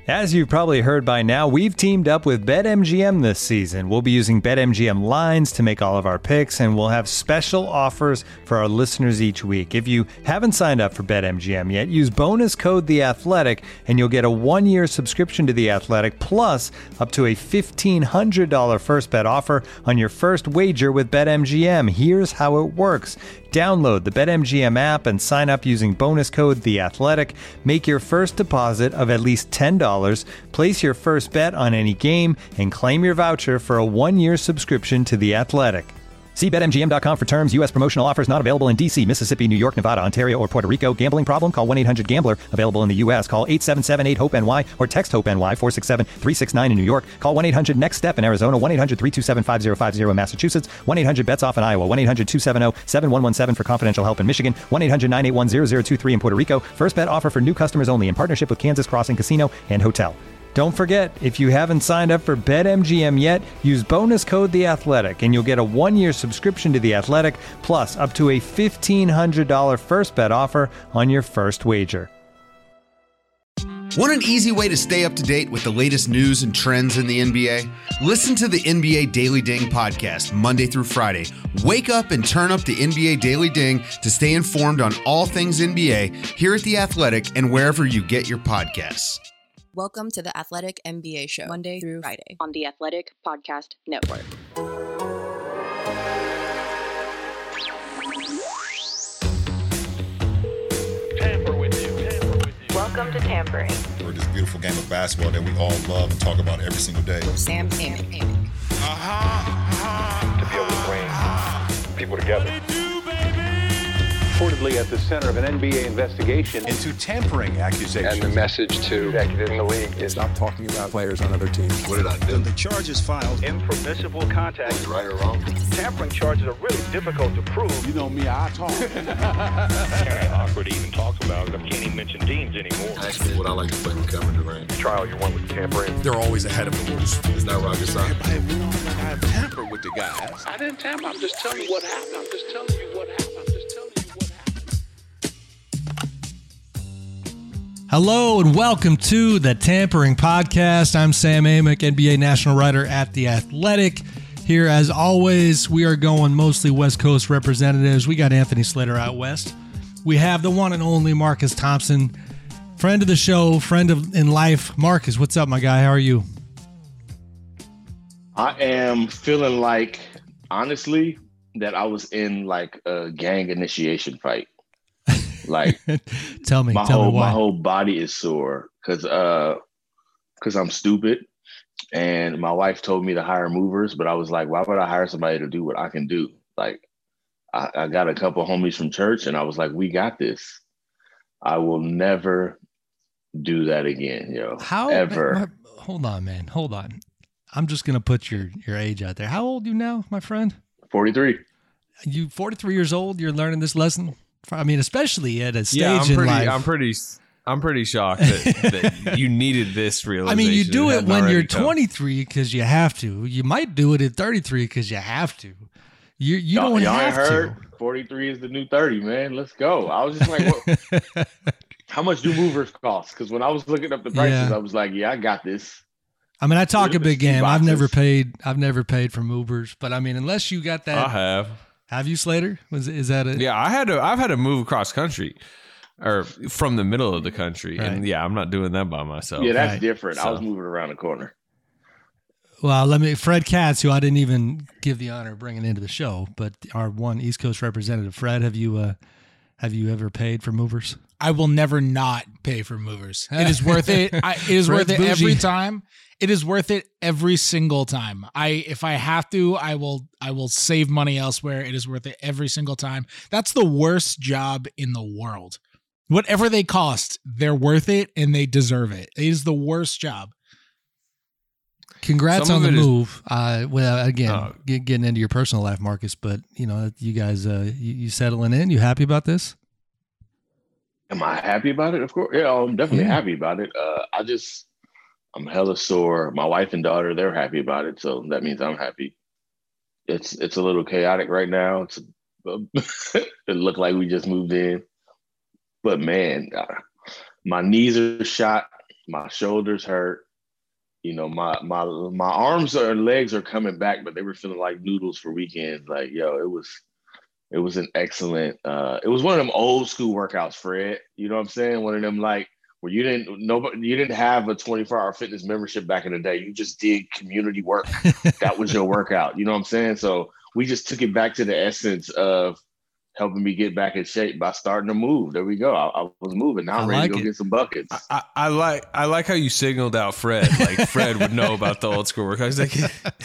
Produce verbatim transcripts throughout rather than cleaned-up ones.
As you've probably heard by now, we've teamed up with BetMGM this season. We'll be using BetMGM lines to make all of our picks, and we'll have special offers for our listeners each week. If you haven't signed up for BetMGM yet, use bonus code The Athletic, and you'll get a one-year subscription to The Athletic, plus up to a fifteen hundred dollars first bet offer on your first wager with BetMGM. Here's how it works. Download the BetMGM app and sign up using bonus code The Athletic. Make your first deposit of at least ten dollars. Place your first bet on any game and claim your voucher for a one-year subscription to The Athletic. See Bet M G M dot com for terms. U S promotional offers not available in D C, Mississippi, New York, Nevada, Ontario, or Puerto Rico. Gambling problem? Call one eight hundred gambler. Available in the U S. Call eight seven seven eight hope N Y or text HOPE-NY four six seven three six nine in New York. Call one eight hundred next step in Arizona. one eight hundred three two seven five zero five zero in Massachusetts. one eight hundred bets off in Iowa. one eight hundred two seven zero seven one one seven for confidential help in Michigan. one eight hundred nine eight one zero zero two three in Puerto Rico. First bet offer for new customers only in partnership with Kansas Crossing Casino and Hotel. Don't forget, if you haven't signed up for BetMGM yet, use bonus code The Athletic, and you'll get a one-year subscription to The Athletic, plus up to a fifteen hundred dollars first bet offer on your first wager. Want an easy way to stay up to date with the latest news and trends in the N B A? Listen to the N B A Daily Ding podcast Monday through Friday. Wake up and turn up the N B A Daily Ding to stay informed on all things N B A here at The Athletic and wherever you get your podcasts. Welcome to the Athletic N B A Show, Monday through Friday on the Athletic Podcast Network. Tamper with you. Tamper with you. Welcome to Tampering. For this beautiful game of basketball that we all love and talk about every single day. With Sam Amick. Uh-huh. Uh-huh. To be able to bring uh-huh. people together. Reportedly at the center of an N B A investigation into tampering accusations. And the message to executives in the league is stop talking about players on other teams. What did I do? The charges filed. Impermissible contact. Was it right or wrong? Tampering charges are really difficult to prove. You know me, I talk. Very awkward to even talk about. I can't even mention teams anymore. Actually, what I like to play with Kevin Durant. The trial you want with tampering. They're always ahead of the rules. It's not rocket science. Everybody, we know I tampered with the guys. I didn't tamper. I'm just telling you what happened. I'm just telling you what happened. I'm just telling you what happened. Hello and welcome to the Tampering Podcast. I'm Sam Amick, N B A national writer at The Athletic. Here, as always, we are going mostly West Coast representatives. We got Anthony Slater out west. We have the one and only Marcus Thompson, friend of the show, friend of in life. Marcus, what's up, my guy? How are you? I am feeling like, honestly, that I was in like a gang initiation fight. Like, tell me, my tell whole me why. my whole body is sore because uh, because I'm stupid, and my wife told me to hire movers, but I was like, why would I hire somebody to do what I can do? Like, I, I got a couple homies from church, and I was like, we got this. I will never do that again, yo. How ever? Man, my, hold on, man, hold on. I'm just gonna put your your age out there. How old are you now, my friend? forty-three. You forty-three years old. You're learning this lesson. I mean, especially at a stage yeah, I'm in pretty, life. I'm pretty, I'm pretty shocked that, that you needed this realization. I mean, you do it when you're come. twenty-three because you have to. You might do it at thirty-three because you have to. You you y'all, don't y'all have heard to. forty-three is the new thirty, man. Let's go. I was just like, what? How much do movers cost? Because when I was looking up the prices, Yeah. I was like, yeah, I got this. I mean, I talk a big game. I've boxes. never paid. I've never paid for movers, but I mean, unless you got that. I have. Have you, Slater? Was is that it? Yeah, I had to. I've had to move across country, or from the middle of the country, Right. and yeah, I'm not doing that by myself. Yeah, that's Right. different. I So- was moving around the corner. Well, let me. Fred Katz, who I didn't even give the honor of bringing into the show, but our one East Coast representative. Fred, have you uh, have you ever paid for movers? I will never not pay for movers. It is worth it. I, it is Fred's worth it every bougie. time. It is worth it every single time. I if I have to, I will I will save money elsewhere. It is worth it every single time. That's the worst job in the world. Whatever they cost, they're worth it and they deserve it. It is the worst job. Congrats Some on of the it is- move. Uh, well, again, Oh. get, getting into your personal life, Marcus, but you know, you guys, uh, you, you settling in? You happy about this? Am I happy about it? Of course. Yeah, I'm definitely Yeah. happy about it. Uh, I just, I'm hella sore. My wife and daughter, they're happy about it. So that means I'm happy. It's it's a little chaotic right now. It's it looked like we just moved in. But man, uh, my knees are shot. my shoulders hurt. You know, my my my arms or legs are coming back, but they were feeling like noodles for weekends. Like, yo, it was it was an excellent. Uh, it was one of them old school workouts, Fred. You know what I'm saying? One of them like where you didn't nobody you didn't have a twenty-four hour fitness membership back in the day. You just did community work. That was your workout. You know what I'm saying? So we just took it back to the essence of helping me get back in shape by starting to move. There we go. I, I was moving. Now I'm I ready like to go it. get some buckets. I, I like I like how you signaled out Fred. Like Fred would know about the old school work. I was like,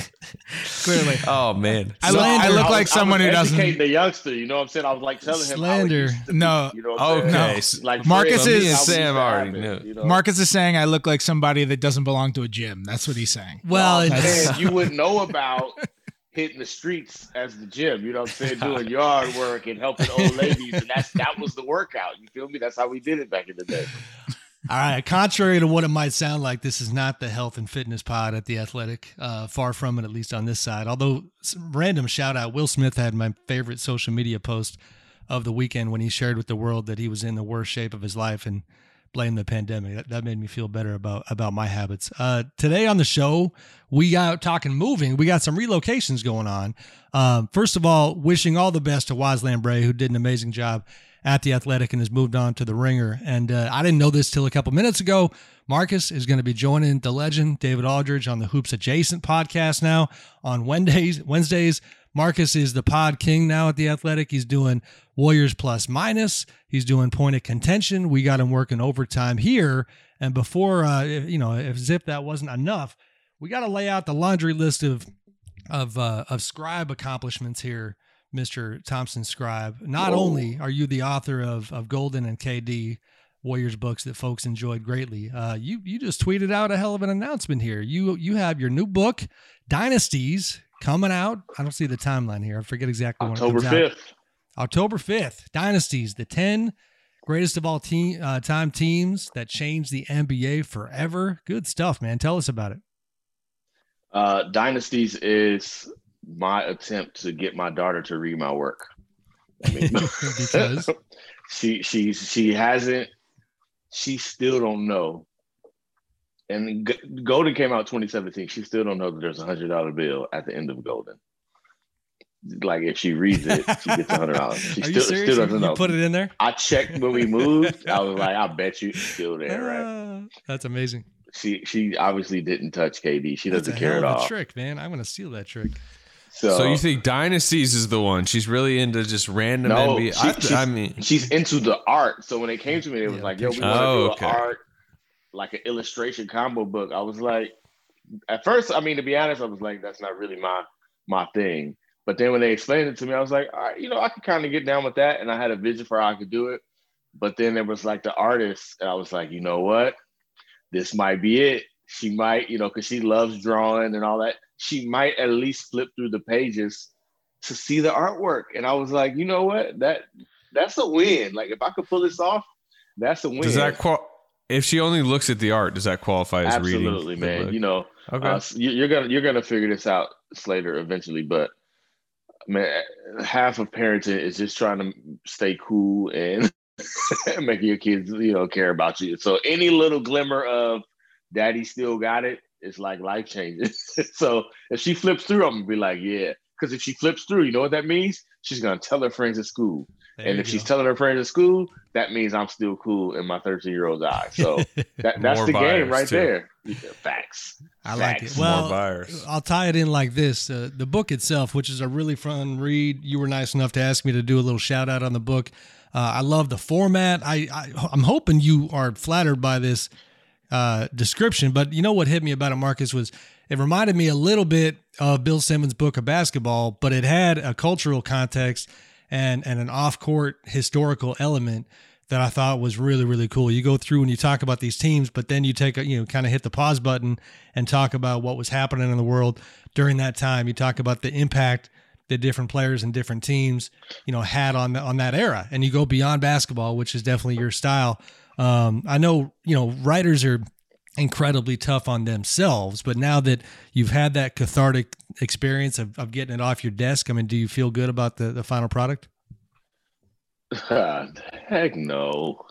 clearly. Oh man, I, look, I look I like was, someone I was who doesn't. educating the youngster. You know what I'm saying? I was like telling him Slander. how it used to be, No. You know what I'm Okay. saying? Like Marcus Fred, is- Me and how we Sam used to already have knew. it, you know? Marcus is saying I look like somebody that doesn't belong to a gym. That's what he's saying. Well, I'm it's, saying you wouldn't know about hitting the streets as the gym. You know what I'm saying? Doing yard work and helping old ladies, and that's that was the workout. You feel me? That's how we did it back in the day. all right. Contrary to what it might sound like, this is not the health and fitness pod at The Athletic. Uh, far from it, at least on this side. Although, some random shout out, Will Smith had my favorite social media post of the weekend when he shared with the world that he was in the worst shape of his life and blamed the pandemic. That, that made me feel better about, about my habits. Uh, today on the show, we got talking moving. We got some relocations going on. Um, first of all, wishing all the best to Waz Lambre, who did an amazing job at The Athletic and has moved on to The Ringer. And uh, I didn't know this till a couple minutes ago. Marcus is going to be joining the legend, David Aldridge, on the Hoops Adjacent podcast now on Wednesdays. Wednesdays. Marcus is the pod king now at The Athletic. He's doing Warriors plus minus. He's doing point of contention. We got him working overtime here. And before, uh, if, you know, if, as if that wasn't enough, we got to lay out the laundry list of of uh, of Scribe accomplishments here, Mister Thompson Scribe. Not Whoa. only are you the author of of Golden and K D, Warriors books that folks enjoyed greatly, uh, you you just tweeted out a hell of an announcement here. You you have your new book, Dynasties, coming out. I don't see the timeline here. I forget exactly when October it comes out. fifth. October fifth. Dynasties, the ten greatest of all team uh, time teams that changed the N B A forever. Good stuff, man. Tell us about it. Uh, Dynasties is my attempt to get my daughter to read my work. I mean, Because she she she hasn't. She still don't know. And G- Golden came out twenty seventeen. She still don't know that there's a hundred dollar bill at the end of Golden. Like if she reads it, she gets a hundred dollars. She Are still you serious? still doesn't you know. put it in there? I checked when we moved. I was like, I bet you it's still there, right? Uh, that's amazing. She she obviously didn't touch K D. She That's doesn't a care hell at of a all. trick, man. I'm gonna steal that trick. So, So you think Dynasties is the one? She's really into just random no, N B A. she- I, she's, I mean, she's into the art. So when it came to me, it was Yeah, like, yo, we picture. want to Oh, do okay. an art, like an illustration combo book. I was like, at first, I mean, to be honest, I was like, that's not really my my thing. But then when they explained it to me, I was like, all right, you know, I could kind of get down with that. And I had a vision for how I could do it. But then there was like the artist, and I was like, you know what? This might be it. She might, you know, because she loves drawing and all that. She might at least flip through the pages to see the artwork. And I was like, you know what? That that's a win. Like if I could pull this off, that's a win. does that qual? If she only looks at the art, does that qualify as reading? Absolutely, the man. book? You know, Okay. uh, you- you're gonna you're gonna figure this out, Slater, eventually. But man, half of parenting is just trying to stay cool and making your kids, you know, care about you. So any little glimmer of daddy still got it, it's like life changing. So if she flips through, I'm gonna be like, yeah. Because if she flips through, you know what that means? She's gonna tell her friends at school. There and you if she's go. telling her friends at school, that means I'm still cool in my thirteen year old's eyes. So that, that's More the buyers, game right too. there. Yeah, facts. I like Facts. it. Well, buyers. I'll tie it in like this. Uh, the book itself, which is a really fun read. You were nice enough to ask me to do a little shout out on the book. Uh, I love the format. I, I, I'm hoping you are flattered by this uh, description, but you know what hit me about it, Marcus, was it reminded me a little bit of Bill Simmons' book of basketball, but it had a cultural context and, and an off-court historical element that I thought was really, really cool. You go through and you talk about these teams, but then you take a, you know, kind of hit the pause button and talk about what was happening in the world during that time. You talk about the impact that different players and different teams, you know, had on, on that era. And you go beyond basketball, which is definitely your style. Um, I know, you know, writers are incredibly tough on themselves, but now that you've had that cathartic experience of, of getting it off your desk, I mean, do you feel good about the, the final product? Heck no.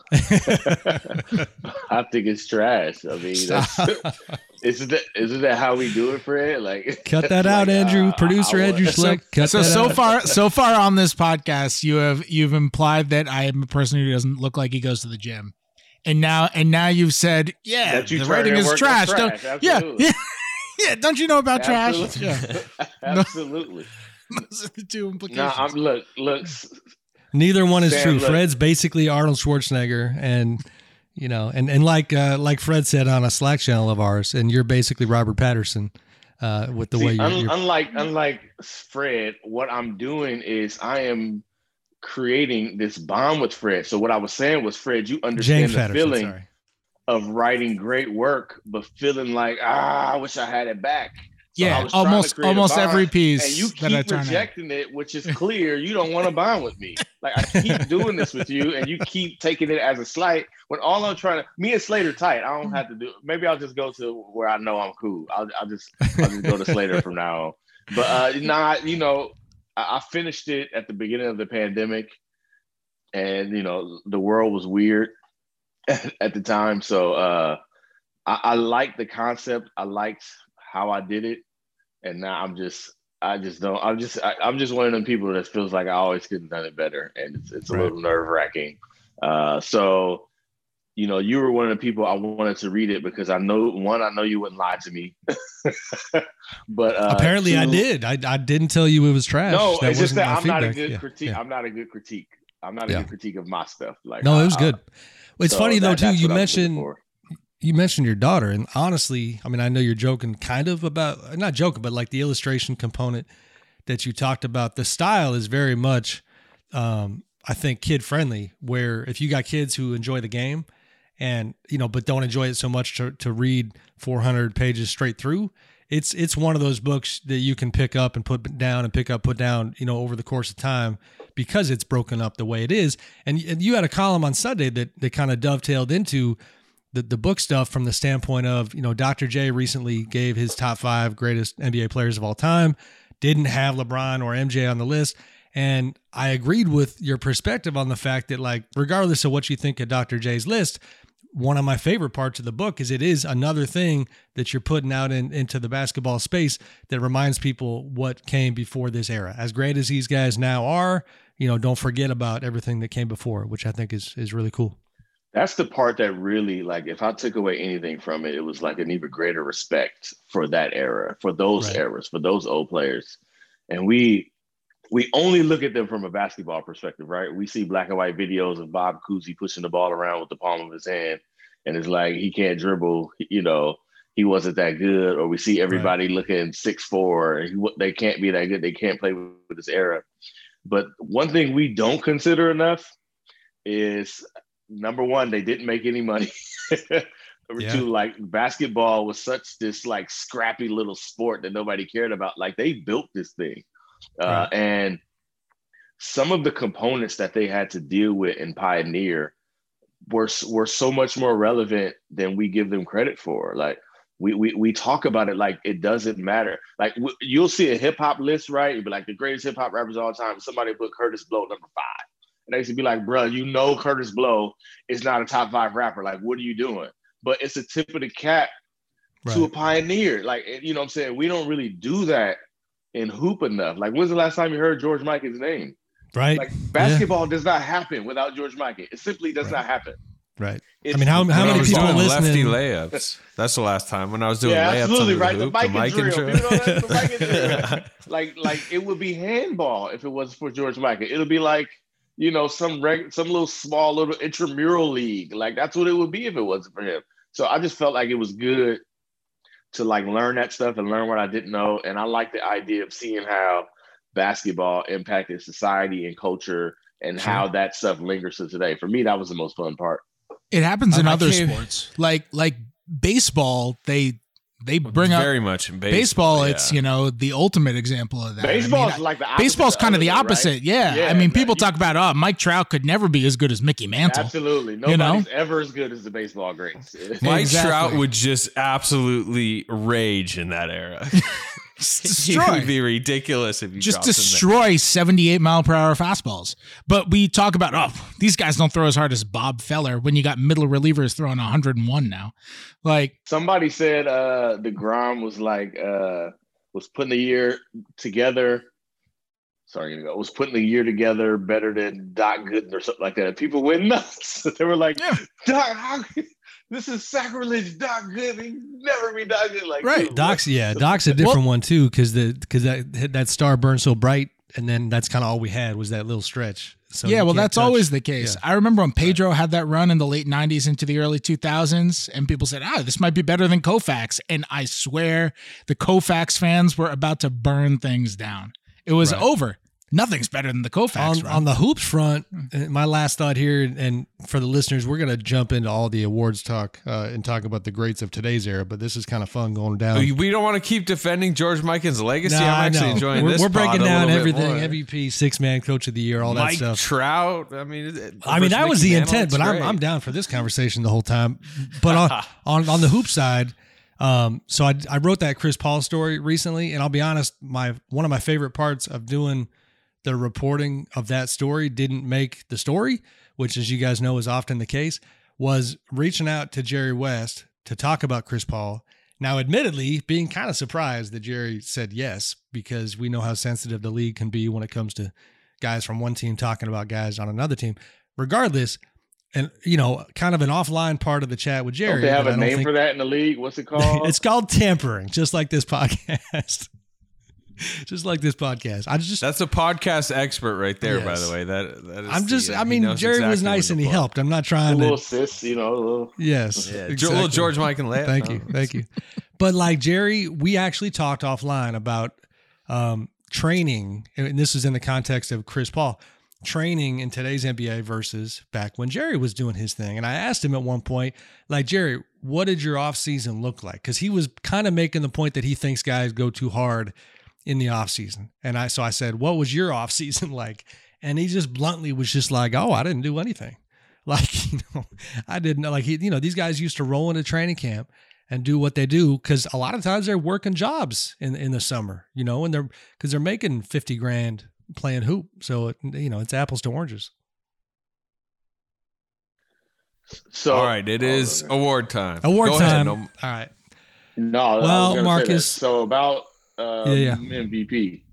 I think it's trash. I mean, that's, isn't that isn't that how we do it, Fred? Like, cut that out, like, Andrew. Uh, Producer I, I Andrew Schleck. So, so, so out. far, so far on this podcast, you have you've implied that I am a person who doesn't look like he goes to the gym, and now and now you've said, yeah, the writing is trash. trash. Yeah, yeah, yeah. Don't you know about Absolutely. trash? Yeah. Absolutely. Those are the two implications. No, I'm look, look. Neither one is Sam, true. look. Fred's basically Arnold Schwarzenegger, and you know, and and like uh, like Fred said on a Slack channel of ours, and you're basically Robert Patterson uh, with the See, way you're, un- you're. Unlike unlike Fred, what I'm doing is I am creating this bond with Fred. So what I was saying was, Fred, you understand James the Patterson, feeling sorry. of writing great work, but feeling like, ah, I wish I had it back. So yeah, almost almost every piece. And you that I keep rejecting it, which is clear. You don't want to bond with me. Like, I keep doing this with you, and you keep taking it as a slight. When all I'm trying to, me and Slater tight. I don't have to do. Maybe I'll just go to where I know I'm cool. I'll, I'll just I'll just go to Slater from now on. But uh, nah, you know, I, I finished it at the beginning of the pandemic, and you know, the world was weird at, at the time. So uh, I, I liked the concept. I liked how I did it, and now I'm just, I just don't, I'm just, I, I'm just one of them people that feels like I always could have done it better, and it's, it's a Right. little nerve wracking. Uh, so, you know, you were one of the people I wanted to read it because I know, one, I know you wouldn't lie to me, but uh, Apparently, two, I did. I I didn't tell you it was trash. No, that it's just wasn't that my I'm not a feedback. good Yeah, critique. yeah. I'm not a good critique. I'm not a Yeah. good critique of my stuff. Like, No, I, it was good. I, It's so funny though that- too. that's You what I was looking mentioned for. you mentioned your daughter, and honestly, I mean, I know you're joking, kind of about not joking, but like the illustration component that you talked about. The style is very much, um, I think, kid friendly. Where if you got kids who enjoy the game, and you know, but don't enjoy it so much to to read four hundred pages straight through, it's it's one of those books that you can pick up and put down and pick up, put down, you know, over the course of time, because it's broken up the way it is. And, and you had a column on Sunday that that kind of dovetailed into the the book stuff from the standpoint of, you know, Doctor J recently gave his top five greatest N B A players of all time, didn't have LeBron or M J on the list. And I agreed with your perspective on the fact that, like, regardless of what you think of Doctor J's list, one of my favorite parts of the book is it is another thing that you're putting out in, into the basketball space that reminds people what came before this era. As great as these guys now are, you know, don't forget about everything that came before, which I think is is really cool. That's the part that really, like, if I took away anything from it, it was like an even greater respect for that era, for those Right. eras, for those old players. And we we only look at them from a basketball perspective, right? We see black and white videos of Bob Cousy pushing the ball around with the palm of his hand, and it's like he can't dribble, you know, he wasn't that good. Or we see everybody right. looking six four, and he, they can't be that good, they can't play with, with this era. But one thing we don't consider enough is, number one, they didn't make any money. Number yeah. two, like, basketball was such this like scrappy little sport that nobody cared about. Like, they built this thing. Uh, right. And some of the components that they had to deal with and pioneer were, were so much more relevant than we give them credit for. Like, we we we talk about it like it doesn't matter. Like, w- you'll see a hip hop list, right? It'd be like the greatest hip hop rappers of all time. Somebody put Curtis Blow number five. And they used to be like, bro, you know Curtis Blow is not a top five rapper. Like, what are you doing? But it's a tip of the cap right. to a pioneer. Like, you know what I'm saying? We don't really do that in hoop enough. Like, when's the last time you heard George Mikan's name? Right. Like, basketball yeah. does not happen without George Mikan. It simply does right. not happen. Right. It's, I mean, how, how many people doing listening? Lefty layups. That's the last time when I was doing yeah, layups absolutely, under right. the hoop. The Mikan, the Mikan drill. drill. You know, that's the Mikan drill. Like, like it would be handball if it wasn't for George Mikan. It'll be like, you know, some reg- some little small little intramural league. Like, that's what it would be if it wasn't for him. So I just felt like it was good to like learn that stuff and learn what I didn't know. And I like the idea of seeing how basketball impacted society and culture and sure. how that stuff lingers to today. For me, that was the most fun part. It happens in I other can't... sports, like like baseball. They they bring very up very much in baseball. baseball yeah. It's you know the ultimate example of that. Baseball is I mean, like the opposite baseball's kind of the opposite. Right? Yeah. yeah, I mean, people you, talk about oh, Mike Trout could never be as good as Mickey Mantle. Absolutely, nobody's you know? ever as good as the baseball greats. Mike exactly. Trout would just absolutely rage in that era. Just It destroy. would be ridiculous if you Just dropped him there. destroy seventy-eight mile per hour fastballs. But we talk about, oh, these guys don't throw as hard as Bob Feller when you got middle relievers throwing one hundred one now. Like somebody said, uh, DeGrom was like uh, was putting the year together. Sorry, to go. Was putting the year together better than Doc Gooden or something like that. People went nuts. They were like, yeah. Doc, how, this is sacrilege. Doc Gooden, he never be Doc Gooden. Like, right, dude, Doc's yeah, Doc's a different well, one too because the because that that star burned so bright, and then that's kind of all we had was that little stretch. So yeah, well, that's touch. always the case. Yeah. I remember when Pedro right. had that run in the late nineties into the early two thousands, and people said, ah, this might be better than Koufax. And I swear the Koufax fans were about to burn things down. It was right. over. Nothing's better than the Koufax on, run. On the hoops front, my last thought here, and for the listeners, we're going to jump into all the awards talk uh, and talk about the greats of today's era, but this is kind of fun going down. We don't want to keep defending George Mikan's legacy. Nah, I'm actually enjoying we're, this. We're breaking down everything, M V P, six-man coach of the year, all Mike that stuff. Trout. I mean, it, I mean that was the Mantle, intent, but I'm, I'm down for this conversation the whole time. But on, on, on the hoop side, um, so I, I wrote that Chris Paul story recently, and I'll be honest, my one of my favorite parts of doing the reporting of that story didn't make the story, which, as you guys know, is often the case, was reaching out to Jerry West to talk about Chris Paul. Now, admittedly, being kind of surprised that Jerry said yes, because we know how sensitive the league can be when it comes to guys from one team talking about guys on another team. Regardless, and, you know, kind of an offline part of the chat with Jerry. Don't they have a name think, for that in the league? What's it called? It's called tampering, just like this podcast. Just like this podcast. I just That's a podcast expert right there, yes. by the way. That, that is I'm just the, uh, I mean, Jerry exactly was nice and he helped. I'm not trying a to little sis, you know, a little yes. Yeah, exactly. little George Mikan layup. Thank no. you. Thank you. But like Jerry, we actually talked offline about um, training, and this is in the context of Chris Paul, training in today's N B A versus back when Jerry was doing his thing. And I asked him at one point, like, Jerry, what did your offseason look like? Because he was kind of making the point that he thinks guys go too hard in the off season. And I, so I said, what was your off season like? And he just bluntly was just like, oh, I didn't do anything. Like, you know, I didn't like he, you know, these guys used to roll into training camp and do what they do. Cause a lot of times they're working jobs in, in the summer, you know, and they're, cause they're making fifty grand playing hoop. So, it, you know, it's apples to oranges. So, all right. It is oh, award time. Award Go time. Ahead. All right. No, well, Marcus. So about, Um, yeah, yeah. M V P.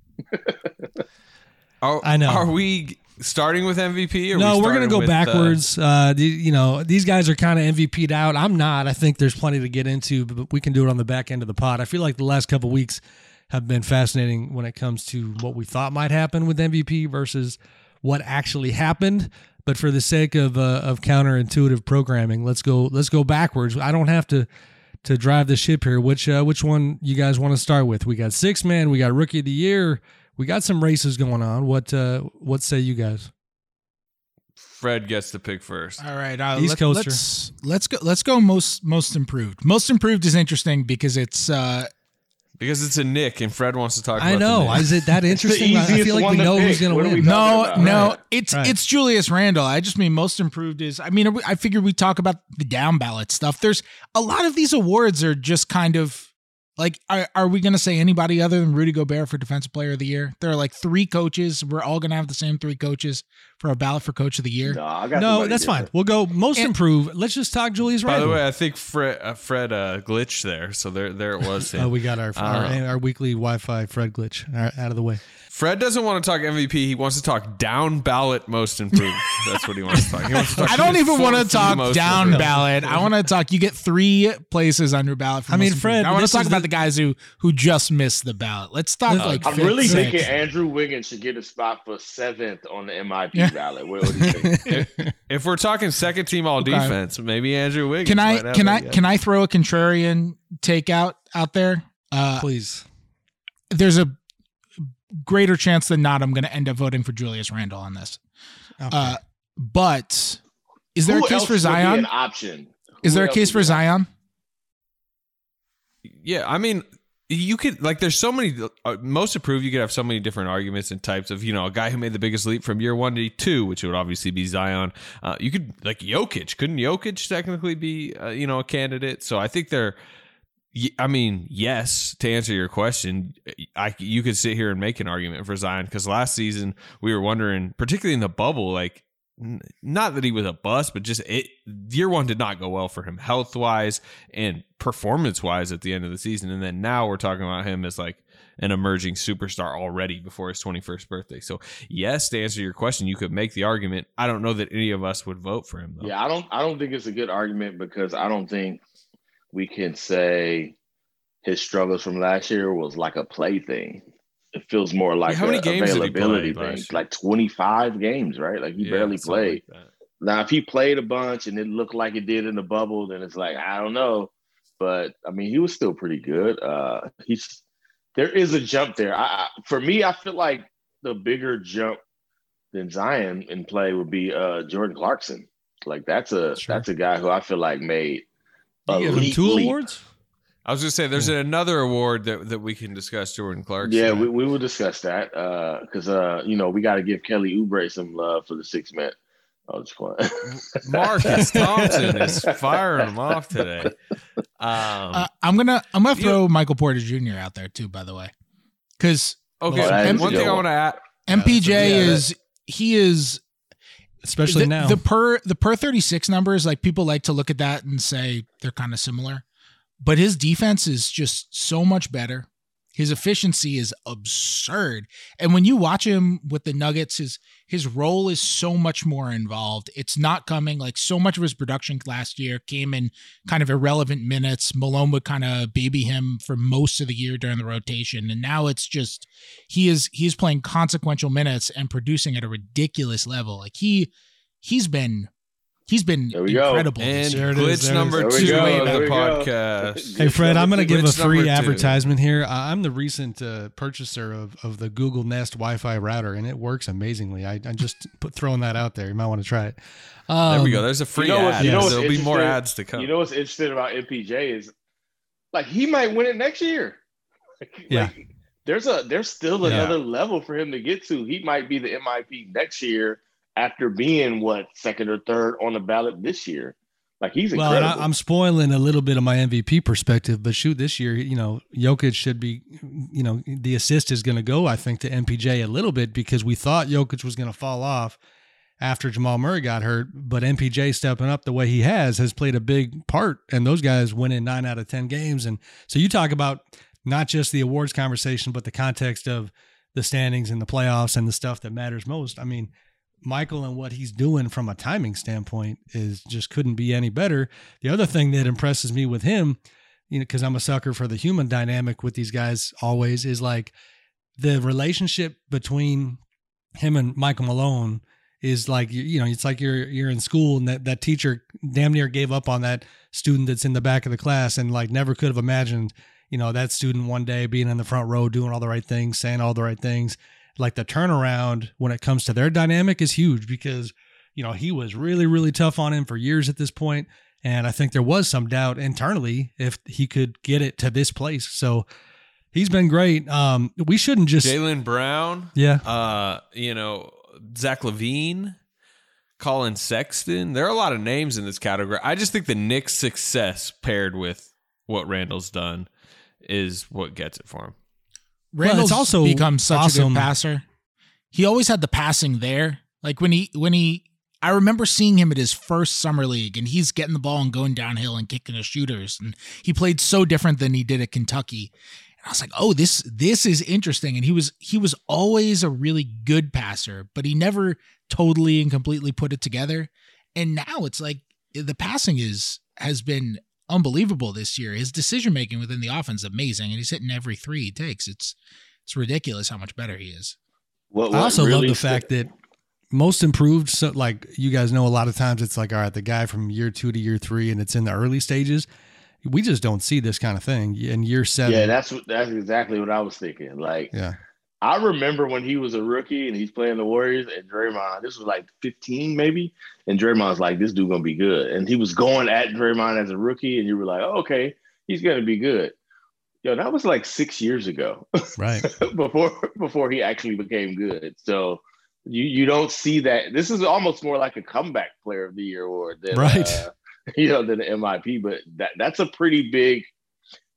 are, I know. Are we starting with M V P? Or no, we we're going to go with, backwards. Uh, uh, the, you know, these guys are kind of M V P'd out. I'm not. I think there's plenty to get into, but we can do it on the back end of the pod. I feel like the last couple of weeks have been fascinating when it comes to what we thought might happen with M V P versus what actually happened. But for the sake of uh, of counterintuitive programming, let's go. Let's go backwards. I don't have to. to drive the ship here. Which uh, which one you guys want to start with? We got six man, we got rookie of the year, we got some races going on. What uh, what say you guys? Fred gets to pick first. All right, uh, East let, Coaster. let's let's go. Let's go most most improved. Most improved is interesting because it's uh, because it's a Nick and Fred wants to talk. I about know. the Nick. Is it that interesting? I feel like we know who's going to win. No, no, right. it's right. it's Julius Randle. I just mean most improved is. I mean, I figured we talk about the down ballot stuff. There's a lot of these awards are just kind of like, are, are we going to say anybody other than Rudy Gobert for Defensive Player of the Year? There are like three coaches. We're all going to have the same three coaches for a ballot for Coach of the Year. No, I got no that's different. fine. We'll go most And, improved. Let's just talk Julius By Randle. the way, I think Fred uh, Fred uh, glitched there, so there there it was. Oh, we got our our, uh, our weekly Wi-Fi Fred glitch out of the way. Fred doesn't want to talk M V P. He wants to talk down ballot most improved. That's what he wants to talk. He wants to talk I don't even want to talk most down improved. ballot. I want to talk. You get three places on your ballot. For I mean, most Fred, improved. I want this to talk is about the- the guys who who just missed the ballot. Let's talk Uh, like. I'm fifth, really sixth. thinking Andrew Wiggins should get a spot for seventh on the M I P ballot. What, what do you think? If we're talking second team all Okay. defense, maybe Andrew Wiggins. Can might I have can it, I yeah. can I throw a contrarian take out out there? Uh, Please. there's a greater chance than not I'm going to end up voting for Julius Randle on this. Okay. Uh, but is there Who a case else for would be Zion? An option. Is Who there a else case would for be- Zion? Yeah, I mean, you could like. There's so many. Uh, most approved, you could have so many different arguments and types of. You know, a guy who made the biggest leap from year one to two, which would obviously be Zion. Uh, you could like Jokic. Couldn't Jokic technically be uh, you know a candidate? So I think they're I mean, yes, to answer your question, I you could sit here and make an argument for Zion because last season we were wondering, particularly in the bubble, like not that he was a bust, but just it year one did not go well for him health wise and performance wise at the end of the season. And then now we're talking about him as like an emerging superstar already before his twenty-first birthday. So yes, to answer your question, you could make the argument. I don't know that any of us would vote for him though. Yeah, I don't I don't think it's a good argument because I don't think we can say his struggles from last year was like a play thing. It feels more like how many a games availability did he play thing. Like twenty-five games, right? Like he Yeah, barely something played. like that. Now, if he played a bunch and it looked like it did in the bubble, then it's like, I don't know. But I mean, he was still pretty good. Uh, he's there is a jump there. I, I, for me, I feel like the bigger jump than Zion in play would be uh, Jordan Clarkson. Like that's a Sure. that's a guy who I feel like made a You give him leap, two leap. awards? I was going to say, there's Yeah. another award that, that we can discuss, Jordan Clarkson. Yeah, we, we will discuss that because, uh, uh, you know, we got to give Kelly Oubre some love for the six man. Oh, just playing. Marcus Thompson is firing him off today. Um, Uh, I'm gonna I'm gonna throw you- Michael Porter Junior out there too, by the way, because okay, Oh, that is one a thing good I one. want to add. M P J yeah, that- is he is Especially the, now. the per the per thirty-six numbers, like people like to look at that and say they're kind of similar, but his defense is just so much better. His efficiency is absurd. And when you watch him with the Nuggets, his his role is so much more involved. It's not coming like so much of his production last year came in kind of irrelevant minutes. Malone would kind of baby him for most of the year during the rotation. And now it's just he is he's playing consequential minutes and producing at a ridiculous level. Like he he's been He's been There we go. incredible. And this year. glitch there it number is. There we two go. of There the we go. podcast. Hey, Fred, I'm going to give a Glitch number free two. advertisement here. I- I'm the recent uh, purchaser of, of the Google Nest Wi-Fi router, and it works amazingly. I, I'm just put, throwing that out there. You might want to try it. Um, There we go. There's a free You know what- ad. you know what's There'll be more interesting? ads to come. You know what's interesting about M P J is like he might win it next year. Like, Yeah. like, there's a there's still Yeah. another level for him to get to. He might be the M I P next year after being what second or third on the ballot this year. Like he's Well, and incredible. I, I'm spoiling a little bit of my M V P perspective, but shoot, this year, you know, Jokic should be, you know, the assist is going to go, I think, to M P J a little bit because we thought Jokic was going to fall off after Jamal Murray got hurt, but M P J stepping up the way he has has played a big part, and those guys win in nine out of ten games. And so you talk about not just the awards conversation, but the context of the standings and the playoffs and the stuff that matters most. I mean, Michael and what he's doing from a timing standpoint is just couldn't be any better. The other thing that impresses me with him, you know, because I'm a sucker for the human dynamic with these guys always, is like the relationship between him and Michael Malone is like, you know, it's like you're you're in school and that, that teacher damn near gave up on that student that's in the back of the class and like never could have imagined, you know, that student one day being in the front row, doing all the right things, saying all the right things. Like the turnaround when it comes to their dynamic is huge because, you know, he was really, really tough on him for years at this point. And I think there was some doubt internally if he could get it to this place. So he's been great. Um, we shouldn't just Jaylen Brown. Yeah. Uh, you know, Zach LaVine, Colin Sexton. There are a lot of names in this category. I just think the Knicks' success paired with what Randall's done is what gets it for him. Randall's well, it's also become such awesome. a good passer. He always had the passing there. Like when he when he I remember seeing him at his first summer league and he's getting the ball and going downhill and kicking the shooters. And he played so different than he did at Kentucky. And I was like, oh, this this is interesting. And he was he was always a really good passer, but he never totally and completely put it together. And now it's like the passing is has been unbelievable this year. His decision making within the offense is amazing, and he's hitting every three he takes. It's it's ridiculous how much better he is. What, I what also really love the st- fact that most improved, so like you guys know, a lot of times it's like, all right, the guy from year two to year three, and it's in the early stages. We just don't see this kind of thing in year seven. Yeah, that's what that's exactly what I was thinking. Like, yeah. I remember when he was a rookie and he's playing the Warriors and Draymond, this was like fifteen maybe, and Draymond's like, this dude gonna be good. And he was going at Draymond as a rookie, and you were like, oh, okay, he's gonna be good. Yo, that was like six years ago. Right. before before he actually became good. So you you don't see that. This is almost more like a comeback player of the year award than right. uh, you know, than the M I P, but that that's a pretty big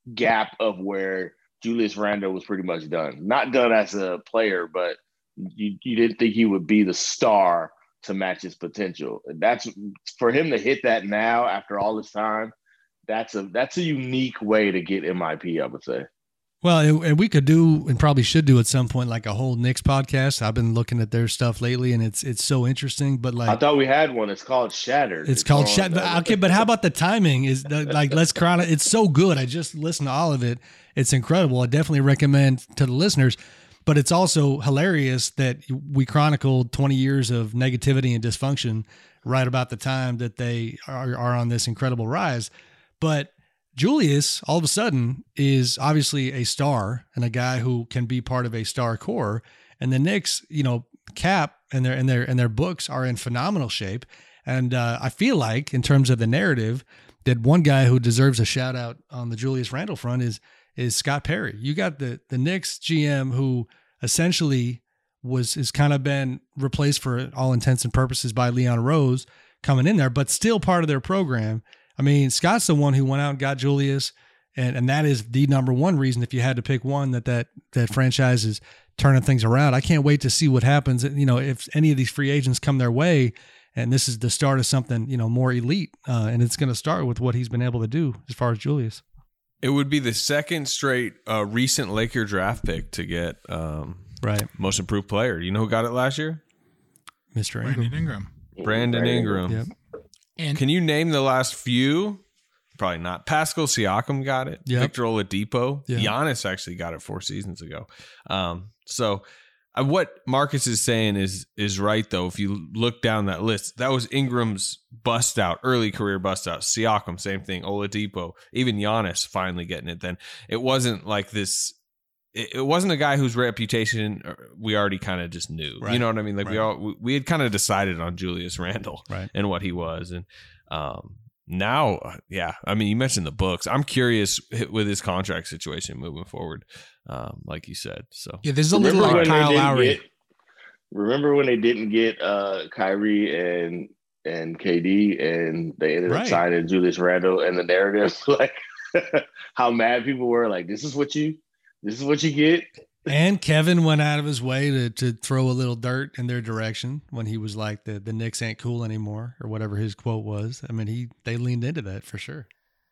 gap of where Julius Randle was pretty much done. Not done as a player, but you, you didn't think he would be the star to match his potential. And that's for him to hit that now after all this time. That's a that's a unique way to get M I P, I would say. Well, and, and we could do, and probably should do at some point, like a whole Knicks podcast. I've been looking at their stuff lately, and it's it's so interesting. But like, I thought we had one. It's called Shattered. It's, it's called Shattered. Okay, but how about the timing? Is the, like let's chron. It's so good. I just listened to all of it. It's incredible. I definitely recommend to the listeners. But it's also hilarious that we chronicled twenty years of negativity and dysfunction right about the time that they are, are on this incredible rise. But Julius, all of a sudden, is obviously a star and a guy who can be part of a star core. And the Knicks, you know, cap and their and their and their books are in phenomenal shape. And uh, I feel like, in terms of the narrative, that one guy who deserves a shout out on the Julius Randle front is is Scott Perry. You got the the Knicks G M who essentially was has kind of been replaced for all intents and purposes by Leon Rose coming in there, but still part of their program. I mean, Scott's the one who went out and got Julius, and, and that is the number one reason, if you had to pick one, that that that franchise is turning things around. I can't wait to see what happens. You know, if any of these free agents come their way, and this is the start of something, you know, more elite, uh, and it's going to start with what he's been able to do as far as Julius. It would be the second straight uh, recent Laker draft pick to get um, right most improved player. You know who got it last year? Mister Ingram. Brandon Ingram. Brandon Ingram. Yep. And can you name the last few? Probably not. Pascal Siakam got it. Yep. Victor Oladipo. Yep. Giannis actually got it four seasons ago. Um, so uh, what Marcus is saying is is right, though. If you look down that list, that was Ingram's bust out, early career bust out. Siakam, same thing. Oladipo. Even Giannis finally getting it then. It wasn't like this. It, it wasn't a guy whose reputation we already kind of just knew. Right. You know what I mean? Like right. we all we, we had kind of decided on Julius Randle right. and what he was. And um, now, yeah, I mean, you mentioned the books. I'm curious with his contract situation moving forward, um, like you said. So yeah, there's a little like Kyle Lowry. Get, remember when they didn't get uh, Kyrie and and K D, and they ended right. up signing Julius Randle, and the narrative, like how mad people were, like, this is what you. This is what you get. And Kevin went out of his way to to throw a little dirt in their direction when he was like, the, the Knicks ain't cool anymore, or whatever his quote was. I mean, he they leaned into that for sure.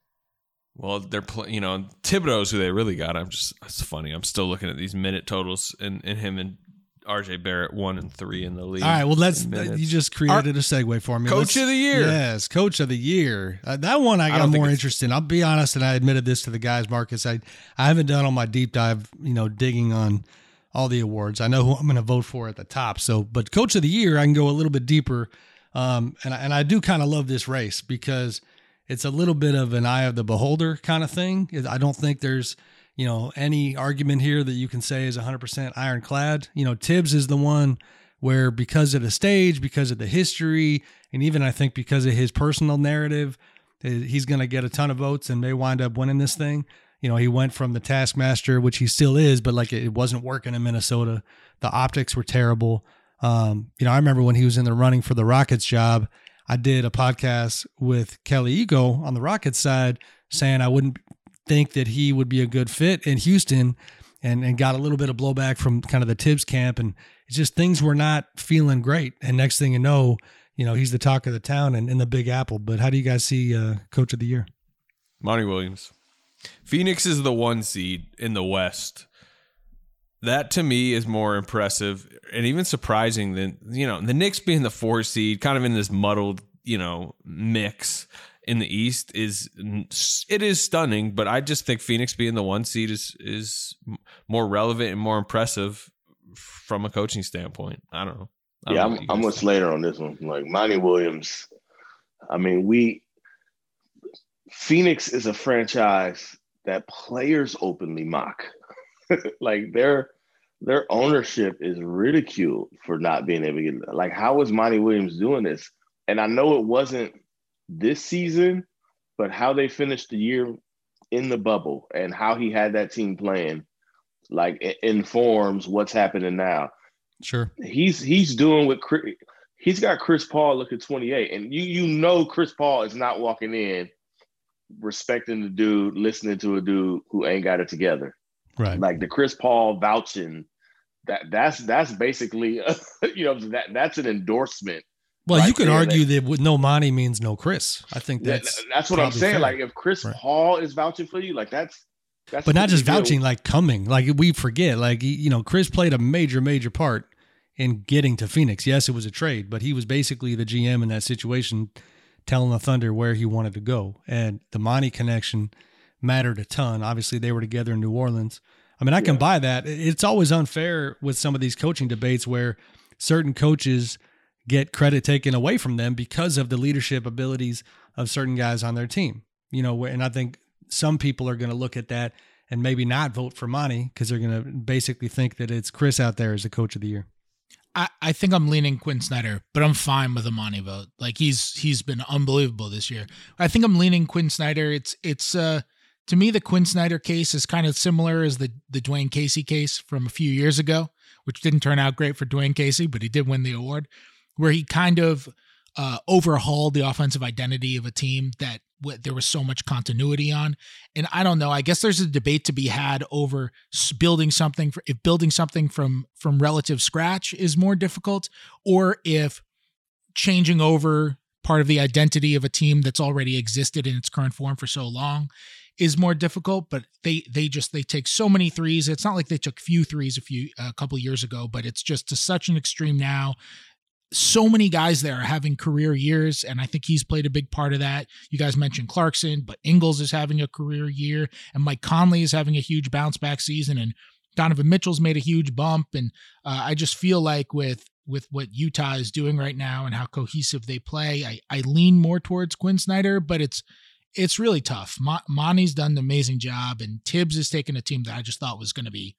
Well, they're pl- you know, Thibodeau's who they really got. I'm just, it's funny. I'm still looking at these minute totals, and, and him and R J Barrett one and three in the league. All right, well, let's. You just created Our, a segue for me. Coach let's, of the year, yes, coach of the year. Uh, that one I got I more interested in. I'll be honest, and I admitted this to the guys, Marcus. I I haven't done all my deep dive, you know, digging on all the awards. I know who I'm going to vote for at the top. So, but coach of the year, I can go a little bit deeper, um, and I, and I do kind of love this race because it's a little bit of an eye of the beholder kind of thing. I don't think there's, you know, any argument here that you can say is one hundred percent ironclad. You know, Tibbs is the one where, because of the stage, because of the history, and even I think because of his personal narrative, he's going to get a ton of votes and may wind up winning this thing. You know, he went from the taskmaster, which he still is, but like it wasn't working in Minnesota. The optics were terrible. Um, you know, I remember when he was in the running for the Rockets job, I did a podcast with Kelly Ego on the Rockets side saying I wouldn't think that he would be a good fit in Houston, and, and got a little bit of blowback from kind of the Tibbs camp. And it's just things were not feeling great. And next thing you know, you know, he's the talk of the town and in the Big Apple. But how do you guys see uh, Coach of the Year? Monty Williams. Phoenix is the one seed in the West. That to me is more impressive and even surprising than, you know, the Knicks being the four seed, kind of in this muddled, you know, mix in the East is, it is stunning, but I just think Phoenix being the one seed is is more relevant and more impressive from a coaching standpoint. I don't know. I don't yeah, know I'm, I'm with Slater on this one. Like Monty Williams, I mean, we Phoenix is a franchise that players openly mock. Like their their ownership is ridiculed for not being able to get, like, how is Monty Williams doing this? And I know it wasn't this season, but how they finished the year in the bubble and how he had that team playing, like, it informs what's happening now. Sure. He's he's doing what Chris, he's got Chris Paul looking twenty-eight, and you you know Chris Paul is not walking in respecting the dude, listening to a dude who ain't got it together. Right. Like the Chris Paul vouching, that that's that's basically uh, you know that that's an endorsement. Well, right you could there. argue that, that with no Monty means no Chris. I think that's that, that's what I'm saying. fair. Like if Chris right. Paul is vouching for you, like that's that's but not just deal. vouching, like coming. Like we forget, like you know, Chris played a major, major part in getting to Phoenix. Yes, it was a trade, but he was basically the G M in that situation, telling the Thunder where he wanted to go, and the Monty connection mattered a ton. Obviously, they were together in New Orleans. I mean, I can yeah. buy that. It's always unfair with some of these coaching debates where certain coaches get credit taken away from them because of the leadership abilities of certain guys on their team. You know, and I think some people are going to look at that and maybe not vote for Monty because they're going to basically think that it's Chris out there as the coach of the year. I, I think I'm leaning Quinn Snyder, but I'm fine with the Monty vote. Like he's he's been unbelievable this year. I think I'm leaning Quinn Snyder. It's it's uh to me the Quinn Snyder case is kind of similar as the the Dwayne Casey case from a few years ago, which didn't turn out great for Dwayne Casey, but he did win the award, where he kind of uh, overhauled the offensive identity of a team that w- there was so much continuity on. And I don't know, I guess there's a debate to be had over building something, for, if building something from, from relative scratch is more difficult, or if changing over part of the identity of a team that's already existed in its current form for so long is more difficult. But they, they just, they take so many threes. It's not like they took few threes a few, a couple of years ago, but it's just to such an extreme now. So many guys there are having career years, and I think he's played a big part of that. You guys mentioned Clarkson, but Ingles is having a career year, and Mike Conley is having a huge bounce back season, and Donovan Mitchell's made a huge bump. And uh, I just feel like with with what Utah is doing right now and how cohesive they play, I, I lean more towards Quinn Snyder, but it's it's really tough. Mon- Monty's done an amazing job, and Tibbs has taken a team that I just thought was going to be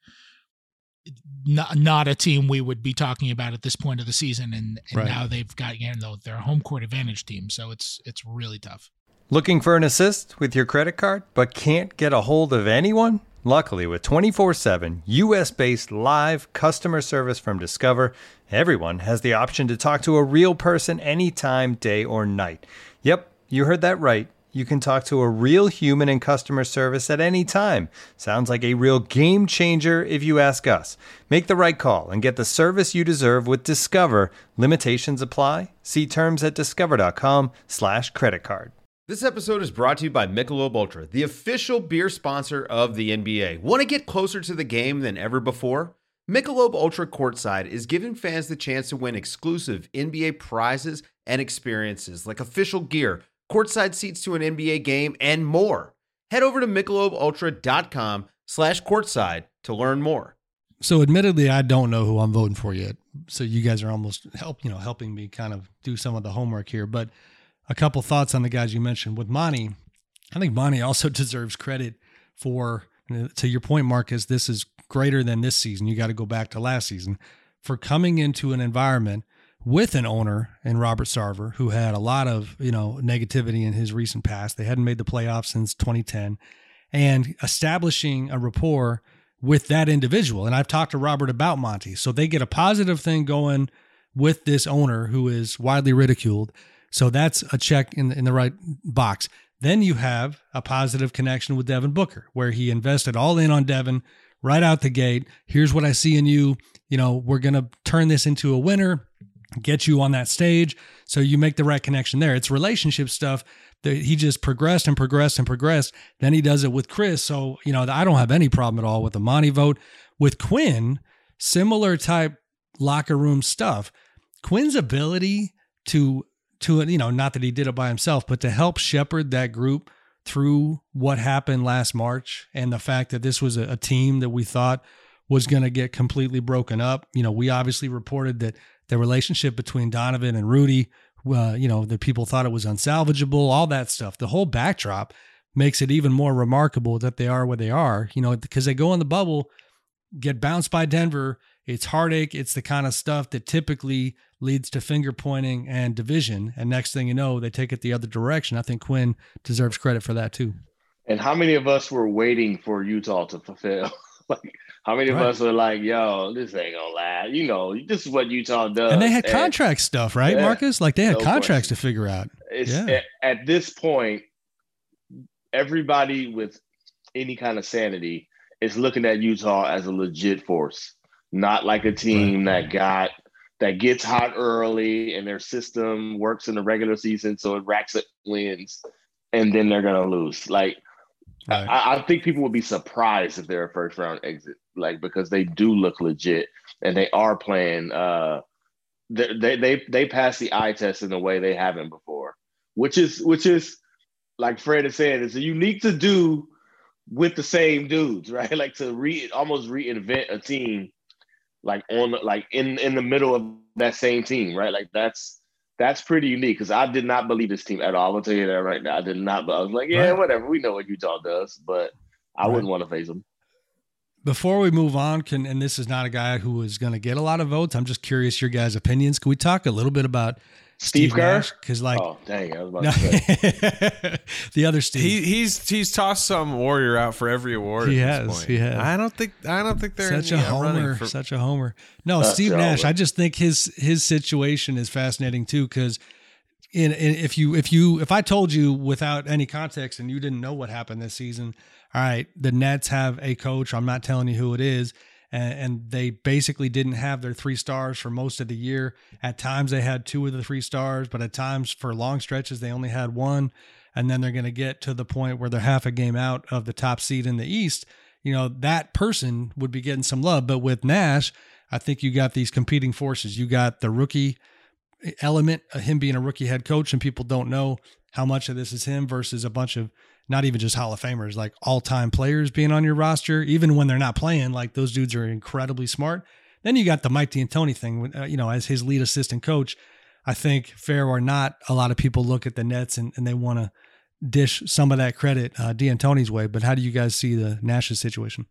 Not, not a team we would be talking about at this point of the season, and, and right. now they've got, you know, their home court advantage team, so it's it's really tough. Looking for an assist with your credit card, but can't get a hold of anyone? Luckily, with twenty-four seven U S-based live customer service from Discover, everyone has the option to talk to a real person anytime, day or night. Yep, you heard that right. You can talk to a real human in customer service at any time. Sounds like a real game changer if you ask us. Make the right call and get the service you deserve with Discover. Limitations apply. See terms at discover.com slash credit card. This episode is brought to you by Michelob Ultra, the official beer sponsor of the N B A. Want to get closer to the game than ever before? Michelob Ultra Courtside is giving fans the chance to win exclusive N B A prizes and experiences like official gear, courtside seats to an N B A game, and more. Head over to michelobultra.com slash courtside to learn more. So admittedly, I don't know who I'm voting for yet. So you guys are almost help, you know, helping me kind of do some of the homework here. But a couple thoughts on the guys you mentioned. With Monty, I think Monty also deserves credit for, to your point, Marcus, this is greater than this season. You got to go back to last season for coming into an environment with an owner in Robert Sarver, who had a lot of, you know, negativity in his recent past. They hadn't made the playoffs since twenty ten, and establishing a rapport with that individual. And I've talked to Robert about Monty. So they get a positive thing going with this owner who is widely ridiculed. So that's a check in the, in the right box. Then you have a positive connection with Devin Booker, where he invested all in on Devin right out the gate. Here's what I see in you. You know, we're going to turn this into a winner, get you on that stage. So you make the right connection there. It's relationship stuff that he just progressed and progressed and progressed. Then he does it with Chris. So, you know, I don't have any problem at all with the Monty vote. With Quinn, similar type locker room stuff. Quinn's ability to, to, you know, not that he did it by himself, but to help shepherd that group through what happened last March and the fact that this was a, a team that we thought was going to get completely broken up. You know, we obviously reported that the relationship between Donovan and Rudy, uh, you know, that people thought it was unsalvageable, all that stuff. The whole backdrop makes it even more remarkable that they are where they are, you know, because they go in the bubble, get bounced by Denver. It's heartache. It's the kind of stuff that typically leads to finger pointing and division. And next thing you know, they take it the other direction. I think Quinn deserves credit for that too. And how many of us were waiting for Utah to fulfill? Like, how many of right. us were like, yo, this ain't gonna last. You know, this is what Utah does. And they had and, contract stuff, right, yeah, Marcus? Like they had no contracts question. to figure out. It's, yeah. at, at this point, everybody with any kind of sanity is looking at Utah as a legit force, not like a team right. that got that gets hot early and their system works in the regular season, so it racks up wins, and then they're gonna lose. Like, right. I, I think people would be surprised if they're a first round exit, like because they do look legit and they are playing. Uh, they they they, they pass the eye test in a way they haven't before, which is which is like Fred is saying, it's unique to do with the same dudes, right? Like to re almost reinvent a team, like on like in in the middle of that same team, right? Like that's that's pretty unique because I did not believe this team at all. I'll tell you that right now. I did not. But I was like, yeah, right. whatever. We know what Utah does, but I right. wouldn't want to face them. Before we move on, can and this is not a guy who is going to get a lot of votes. I'm just curious your guys' opinions. Can we talk a little bit about Steve, Steve Kerr? Because like, oh dang, I was about to say the other Steve. He, he's he's tossed some warrior out for every award. He at has. This point. He has. I don't think. I don't think they're such in a the, uh, homer. for, such a homer. No, That's Steve terrible. Nash. I just think his his situation is fascinating too. Because in, in if you if you if I told you without any context and you didn't know what happened this season, all right, the Nets have a coach. I'm not telling you who it is. And, and they basically didn't have their three stars for most of the year. At times they had two of the three stars, but at times for long stretches, they only had one. And then they're going to get to the point where they're half a game out of the top seed in the East. You know, that person would be getting some love. But with Nash, I think you got these competing forces. You got the rookie element of him being a rookie head coach, and people don't know how much of this is him versus a bunch of not even just Hall of Famers, like all-time players being on your roster, even when they're not playing. Like those dudes are incredibly smart. Then you got the Mike D'Antoni thing, uh, you know, as his lead assistant coach. I think, fair or not, a lot of people look at the Nets and, and they want to dish some of that credit uh, D'Antoni's way. But how do you guys see the Nash's situation?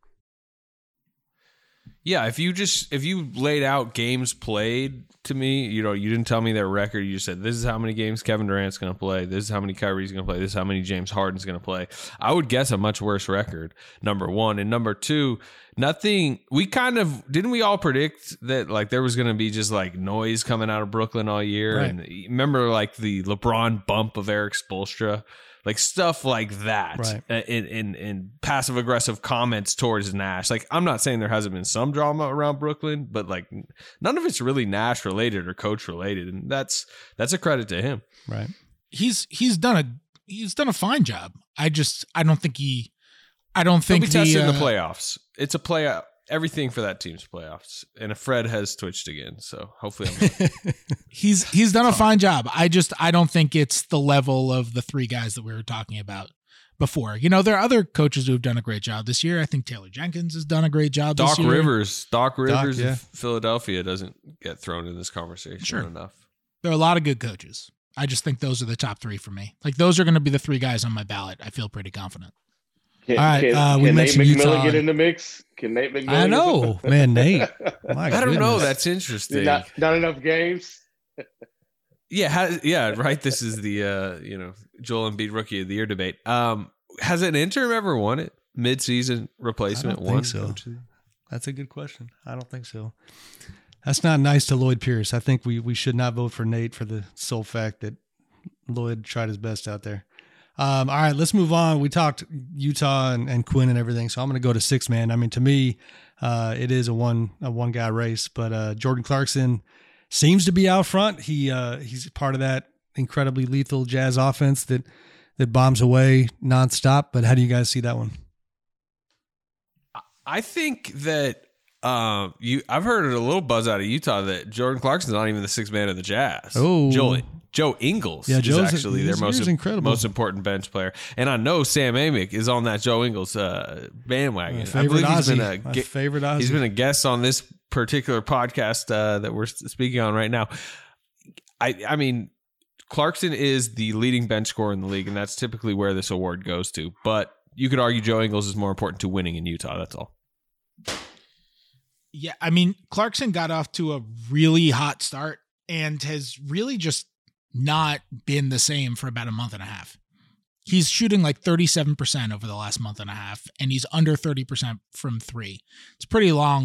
Yeah, if you just if you laid out games played to me, you know, you didn't tell me their record. You just said this is how many games Kevin Durant's going to play. This is how many Kyrie's going to play. This is how many James Harden's going to play. I would guess a much worse record. Number one, and number two, nothing. We kind of didn't we all predict that like there was going to be just like noise coming out of Brooklyn all year. Right. And remember like the LeBron bump of Eric Spoelstra. Like stuff like that, right. in, in in passive aggressive comments towards Nash. Like I'm not saying there hasn't been some drama around Brooklyn, but like none of it's really Nash related or coach related, and that's that's a credit to him. Right? He's he's done a he's done a fine job. I just I don't think he I don't think He'll be tested the, in the uh, playoffs. It's a playoff. Everything for that team's playoffs. And Fred has twitched again, so hopefully I'm not. he's he's done a fine job. I just I don't think it's the level of the three guys that we were talking about before. You know, there are other coaches who have done a great job this year. I think Taylor Jenkins has done a great job Doc this year. Rivers. Doc Rivers Doc, yeah. of Philadelphia doesn't get thrown in this conversation Sure. enough. There are a lot of good coaches. I just think those are the top three for me. Like those are going to be the three guys on my ballot. I feel pretty confident. Can, All right, can, uh, we can mentioned Nate McMillan Utah. get in the mix? Can Nate McMillan? I know, man, Nate. My I don't goodness. know. That's interesting. Not, not enough games. Yeah, ha- yeah, right. This is the uh, you know Joel Embiid Rookie of the Year debate. Um, has an interim ever won it? Mid-season replacement I don't won? think so. That's a good question. I don't think so. That's not nice to Lloyd Pierce. I think we we should not vote for Nate for the sole fact that Lloyd tried his best out there. Um, all right, let's move on. We talked Utah and, and Quinn and everything, so I'm going to go to six man. I mean, to me, uh, it is a one a one guy race, but uh, Jordan Clarkson seems to be out front. He uh, he's part of that incredibly lethal Jazz offense that that bombs away nonstop. But how do you guys see that one? I think that uh, you. I've heard a little buzz out of Utah that Jordan Clarkson's not even the sixth man of the Jazz. Oh, Joe Joe Ingles yeah, is Joe's, actually their most incredible. most important bench player, and I know Sam Amick is on that Joe Ingles uh, bandwagon. My I favorite believe he's Aussie. been a My ge- favorite Aussie. He's been a guest on this particular podcast uh, that we're speaking on right now. I I mean. Clarkson is the leading bench scorer in the league, and that's typically where this award goes to. But you could argue Joe Ingles is more important to winning in Utah. That's all. Yeah, I mean, Clarkson got off to a really hot start and has really just not been the same for about a month and a half. He's shooting like thirty-seven percent over the last month and a half, and he's under thirty percent from three. It's a pretty long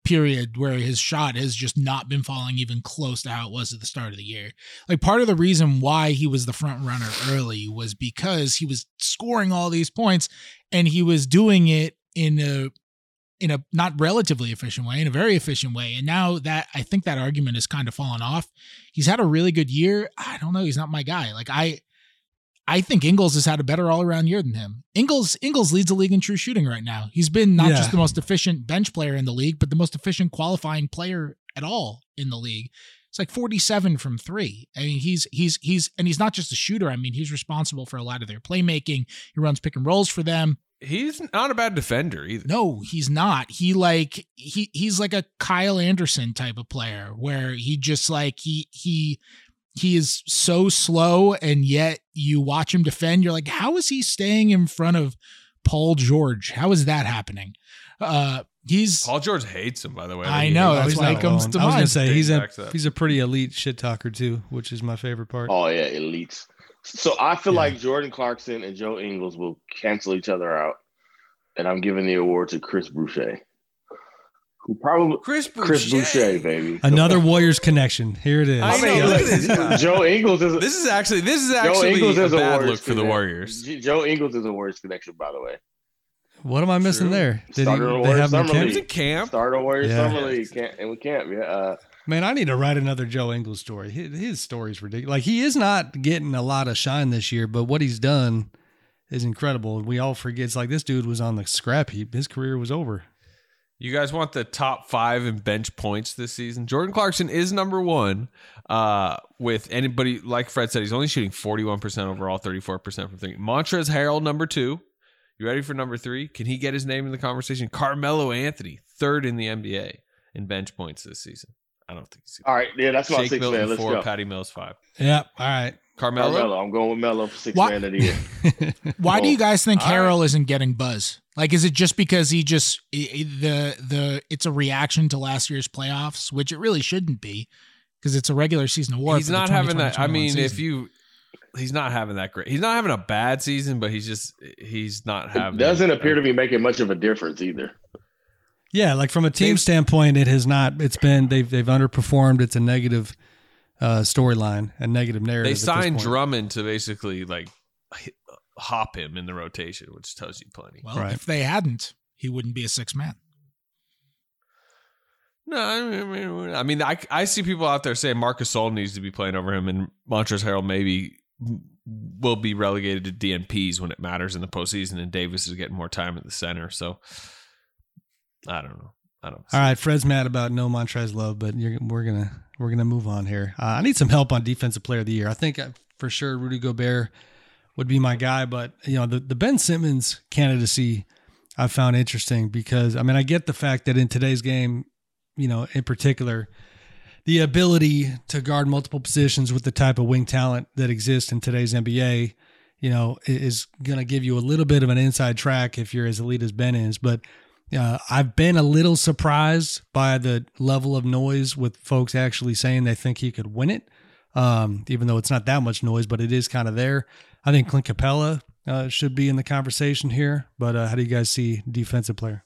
period where his shot has just not been falling even close to how it was at the start of the year. Like part of the reason why he was the front runner early was because he was scoring all these points and he was doing it in a in a not relatively efficient way, in a very efficient way. And now that I think that argument has kind of fallen off. He's had a really good year. I don't know. He's not my guy. Like I, I think Ingles has had a better all-around year than him. Ingles Ingles leads the league in true shooting right now. He's been not Yeah. just the most efficient bench player in the league, but the most efficient qualifying player at all in the league. It's like forty-seven from three. I mean, he's he's he's and he's not just a shooter. I mean, he's responsible for a lot of their playmaking. He runs pick and rolls for them. He's not a bad defender either. No, he's not. He like he he's like a Kyle Anderson type of player where he just like he he he is so slow, and yet you watch him defend. You're like, how is he staying in front of Paul George? How is that happening? Uh, he's Paul George hates him, by the way. I know, Oh, that's he's why not he comes alone. to I was mind. gonna say he's a Backs up. he's a pretty elite shit talker too, which is my favorite part. Oh yeah, elites. So I feel Yeah. like Jordan Clarkson and Joe Ingles will cancel each other out, and I'm giving the award to Chris Boucher, who probably Chris Boucher. Chris Boucher, baby. Another Warriors connection. Here it is. I I mean, know, look, look at this guy. Joe Ingles is This is actually this is Joe actually Ingles a is a bad Warriors look for the connection. Warriors. J- Joe Ingles is a Warriors connection, by the way. What am I missing True. there? Did he, Started on they Warriors have him in Summer camp? He was in camp. Started on Warriors Yeah. Summer League, can't, and we can't. Yeah, uh, Man, I need to write another Joe Ingles story. His, his story's ridiculous. Like he is not getting a lot of shine this year, but what he's done is incredible. We all forget. It's like this dude was on the scrap heap. His career was over. You guys want the top five in bench points this season? Jordan Clarkson is number one. Uh, with anybody, like Fred said, he's only shooting forty-one percent overall, thirty-four percent from three. Montrezl Harrell, number two. You ready for number three? Can he get his name in the conversation? Carmelo Anthony, third in the N B A in bench points this season. I don't think he's all right, yeah, that's my Shake six Milton man. Let's four, go. Patty Mills five. Yeah. All right. Carmelo. Carmelo, I'm going with Melo for six What? man of the year. Why do Oh, you guys think all Harrell isn't getting buzz? Like, is it just because he just i- i- the the it's a reaction to last year's playoffs, which it really shouldn't be, because it's a regular season award. He's for the not having that. I twenty twenty-one mean, if season. you, he's not having that great. He's not having a bad season, but he's just he's not It having. doesn't appear to be making much of a difference either. Yeah, like from a team They've- standpoint, it has not. It's been they've they've underperformed. It's a negative uh, storyline, a negative narrative. They at this signed point. Drummond to basically like h- hop him in the rotation, which tells you plenty. well, Right. if they hadn't, he wouldn't be a six man. No, I mean, I mean, I, I see people out there saying Marcus Gasol needs to be playing over him, and Montrezl Harrell maybe will be relegated to D N Ps when it matters in the postseason, and Davis is getting more time at the center. So I don't know. I don't. All right, Fred's mad about no Montrezl love, but you're, we're gonna we're gonna move on here. Uh, I need some help on defensive player of the year. I think uh, for sure Rudy Gobert would be my guy, but you know the the Ben Simmons candidacy I found interesting because I mean I get the fact that in today's game, you know, in particular, the ability to guard multiple positions with the type of wing talent that exists in today's N B A, you know, is going to give you a little bit of an inside track if you're as elite as Ben is. But uh, I've been a little surprised by the level of noise with folks actually saying they think he could win it, um, even though it's not that much noise, but it is kind of there. I think Clint Capella uh, should be in the conversation here. But uh, how do you guys see defensive player?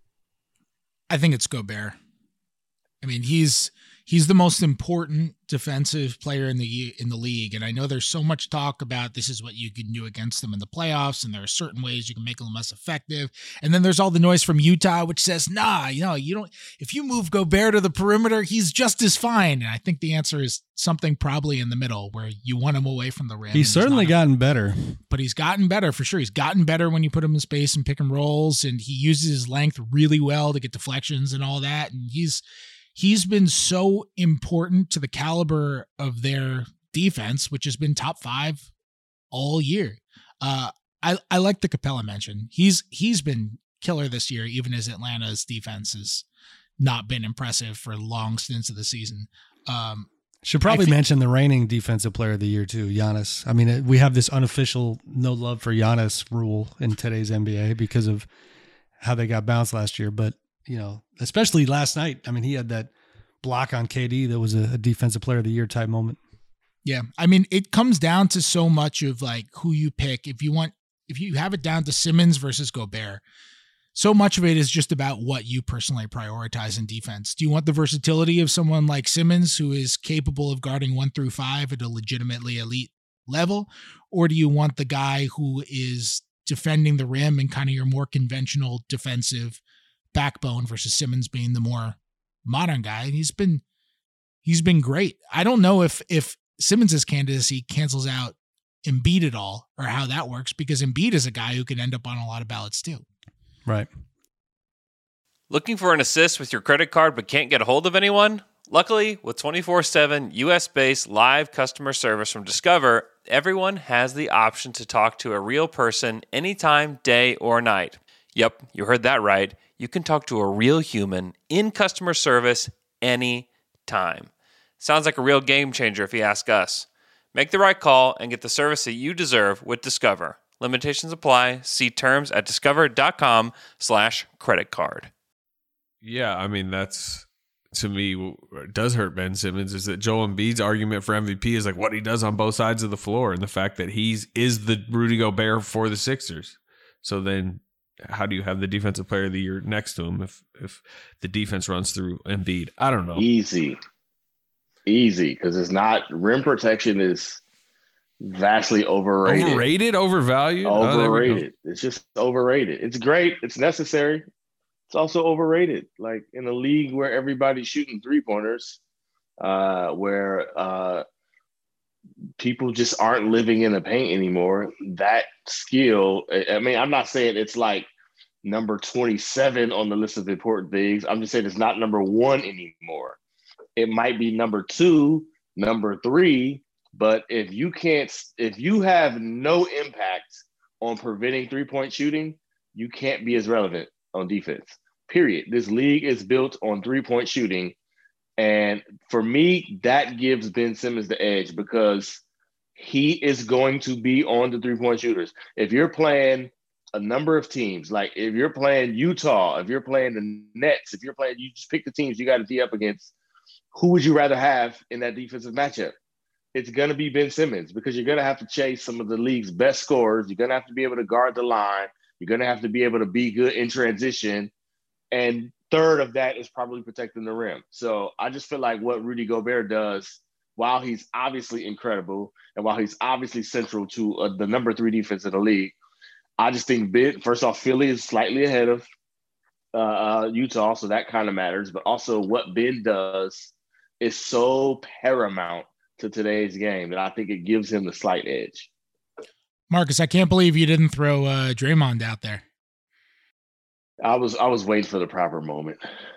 I think it's Gobert. I mean, he's he's the most important defensive player in the in the league, and I know there's so much talk about this is what you can do against them in the playoffs, and there are certain ways you can make them less effective. And then there's all the noise from Utah, which says, "Nah, you know, you don't. If you move Gobert to the perimeter, he's just as fine." And I think the answer is something probably in the middle, where you want him away from the rim. He's certainly not- gotten better. but he's gotten better for sure. He's gotten better when you put him in space and pick and rolls, and he uses his length really well to get deflections and all that. And he's he's been so important to the caliber of their defense, which has been top five all year. Uh, I I like the Capella mention. He's he's been killer this year, even as Atlanta's defense has not been impressive for long stints of the season. Um, Should probably I think- mention the reigning defensive player of the year too, Giannis. I mean, it- we have this unofficial no love for Giannis rule in today's N B A because of how they got bounced last year. But you know, especially last night. I mean, he had that block on K D that was a, a defensive player of the year type moment. Yeah. I mean, it comes down to so much of like who you pick. If you want, if you have it down to Simmons versus Gobert, so much of it is just about what you personally prioritize in defense. Do you want the versatility of someone like Simmons, who is capable of guarding one through five at a legitimately elite level? Or do you want the guy who is defending the rim and kind of your more conventional defensive backbone versus Simmons being the more modern guy? And he's been, he's been great. I don't know if, if Simmons' candidacy cancels out Embiid at all or how that works, because Embiid is a guy who could end up on a lot of ballots too. Right. Looking for an assist with your credit card but can't get a hold of anyone? Luckily, with twenty-four seven U S-based live customer service from Discover, everyone has the option to talk to a real person anytime, day or night. Yep, you heard that right. You can talk to a real human in customer service anytime. Sounds like a real game changer if you ask us. Make the right call and get the service that you deserve with Discover. Limitations apply. See terms at discover.com slash credit card. Yeah, I mean, that's, to me, what does hurt Ben Simmons is that Joel Embiid's argument for M V P is like what he does on both sides of the floor and the fact that he's is the Rudy Gobert for the Sixers. So then how do you have the defensive player of the year next to him if, if the defense runs through Embiid? I don't know. Easy. Easy, because it's not, rim protection is vastly overrated. Overrated, overvalued, overrated. Oh, it's just overrated. It's great. It's necessary. It's also overrated. Like in a league where everybody's shooting three pointers, uh, where uh, people just aren't living in the paint anymore. That skill. I mean, I'm not saying it's like number twenty-seven on the list of important things. I'm just saying it's not number one anymore. It might be number two, number three. But if you can't, if you have no impact on preventing three-point shooting, you can't be as relevant on defense, period. This league is built on three-point shooting. And for me, that gives Ben Simmons the edge because he is going to be on the three-point shooters. If you're playing a number of teams, like if you're playing Utah, if you're playing the Nets, if you're playing, you just pick the teams you got to tee up against, who would you rather have in that defensive matchup? It's going to be Ben Simmons because you're going to have to chase some of the league's best scorers. You're going to have to be able to guard the line. You're going to have to be able to be good in transition. And third of that is probably protecting the rim. So I just feel like what Rudy Gobert does, while he's obviously incredible and while he's obviously central to uh, the number three defense in the league, I just think, Ben, first off, Philly is slightly ahead of uh, uh, Utah, so that kind of matters. But also what Ben does is so paramount to today's game that I think it gives him the slight edge. Marcus, I can't believe you didn't throw uh, Draymond out there. I was I was waiting for the proper moment.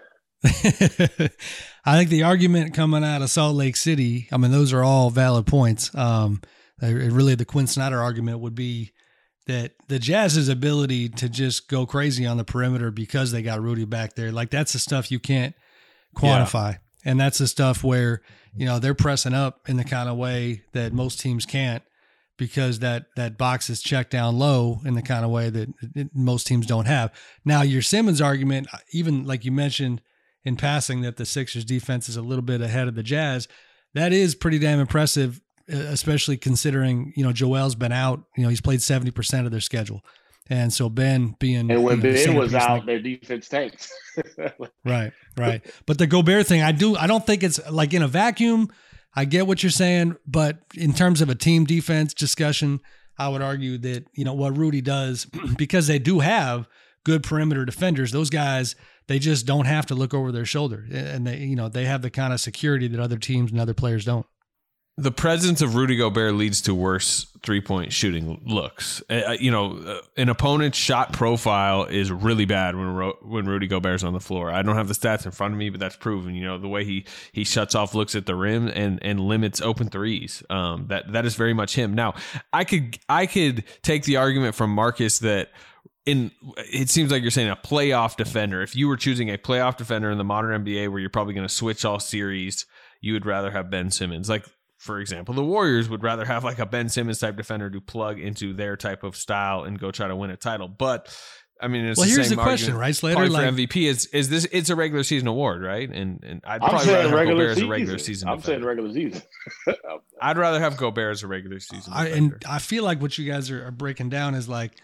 I think the argument coming out of Salt Lake City, I mean, those are all valid points. Um, really, the Quinn Snyder argument would be that the Jazz's ability to just go crazy on the perimeter because they got Rudy back there, like that's the stuff you can't quantify. Yeah. And that's the stuff where, you know, they're pressing up in the kind of way that most teams can't because that that box is checked down low in the kind of way that it, most teams don't have. Now, your Simmons argument, even like you mentioned in passing that the Sixers defense is a little bit ahead of the Jazz, that is pretty damn impressive, especially considering, you know, Joel's been out. You know, he's played seventy percent of their schedule. And so Ben being, and when you know, Ben was out, like, their defense tanked. Right, right. But the Gobert thing, I do, I don't think it's like in a vacuum. I get what you're saying, but in terms of a team defense discussion, I would argue that, you know, what Rudy does, because they do have good perimeter defenders, those guys, they just don't have to look over their shoulder, and they, you know, they have the kind of security that other teams and other players don't. The presence of Rudy Gobert leads to worse three-point shooting looks. Uh, you know, uh, an opponent's shot profile is really bad when Ro- when Rudy Gobert's on the floor. I don't have the stats in front of me, but that's proven. You know, the way he he shuts off looks at the rim and and limits open threes. Um, that that is very much him. Now, I could I could take the argument from Marcus that in it seems like you're saying a playoff defender. If you were choosing a playoff defender in the modern N B A where you're probably going to switch all series, you would rather have Ben Simmons. Like, for example, the Warriors would rather have like a Ben Simmons type defender to plug into their type of style and go try to win a title. But I mean, it's well, the here's same the question, argument. right, Slater? Probably Like, for M V P is is this? It's a regular season award, right? And and I'd I'm probably rather have regular Gobert as a regular season. season. I'm defender. saying regular season. I'd rather have Gobert as a regular season. I, and I feel like what you guys are, are breaking down is like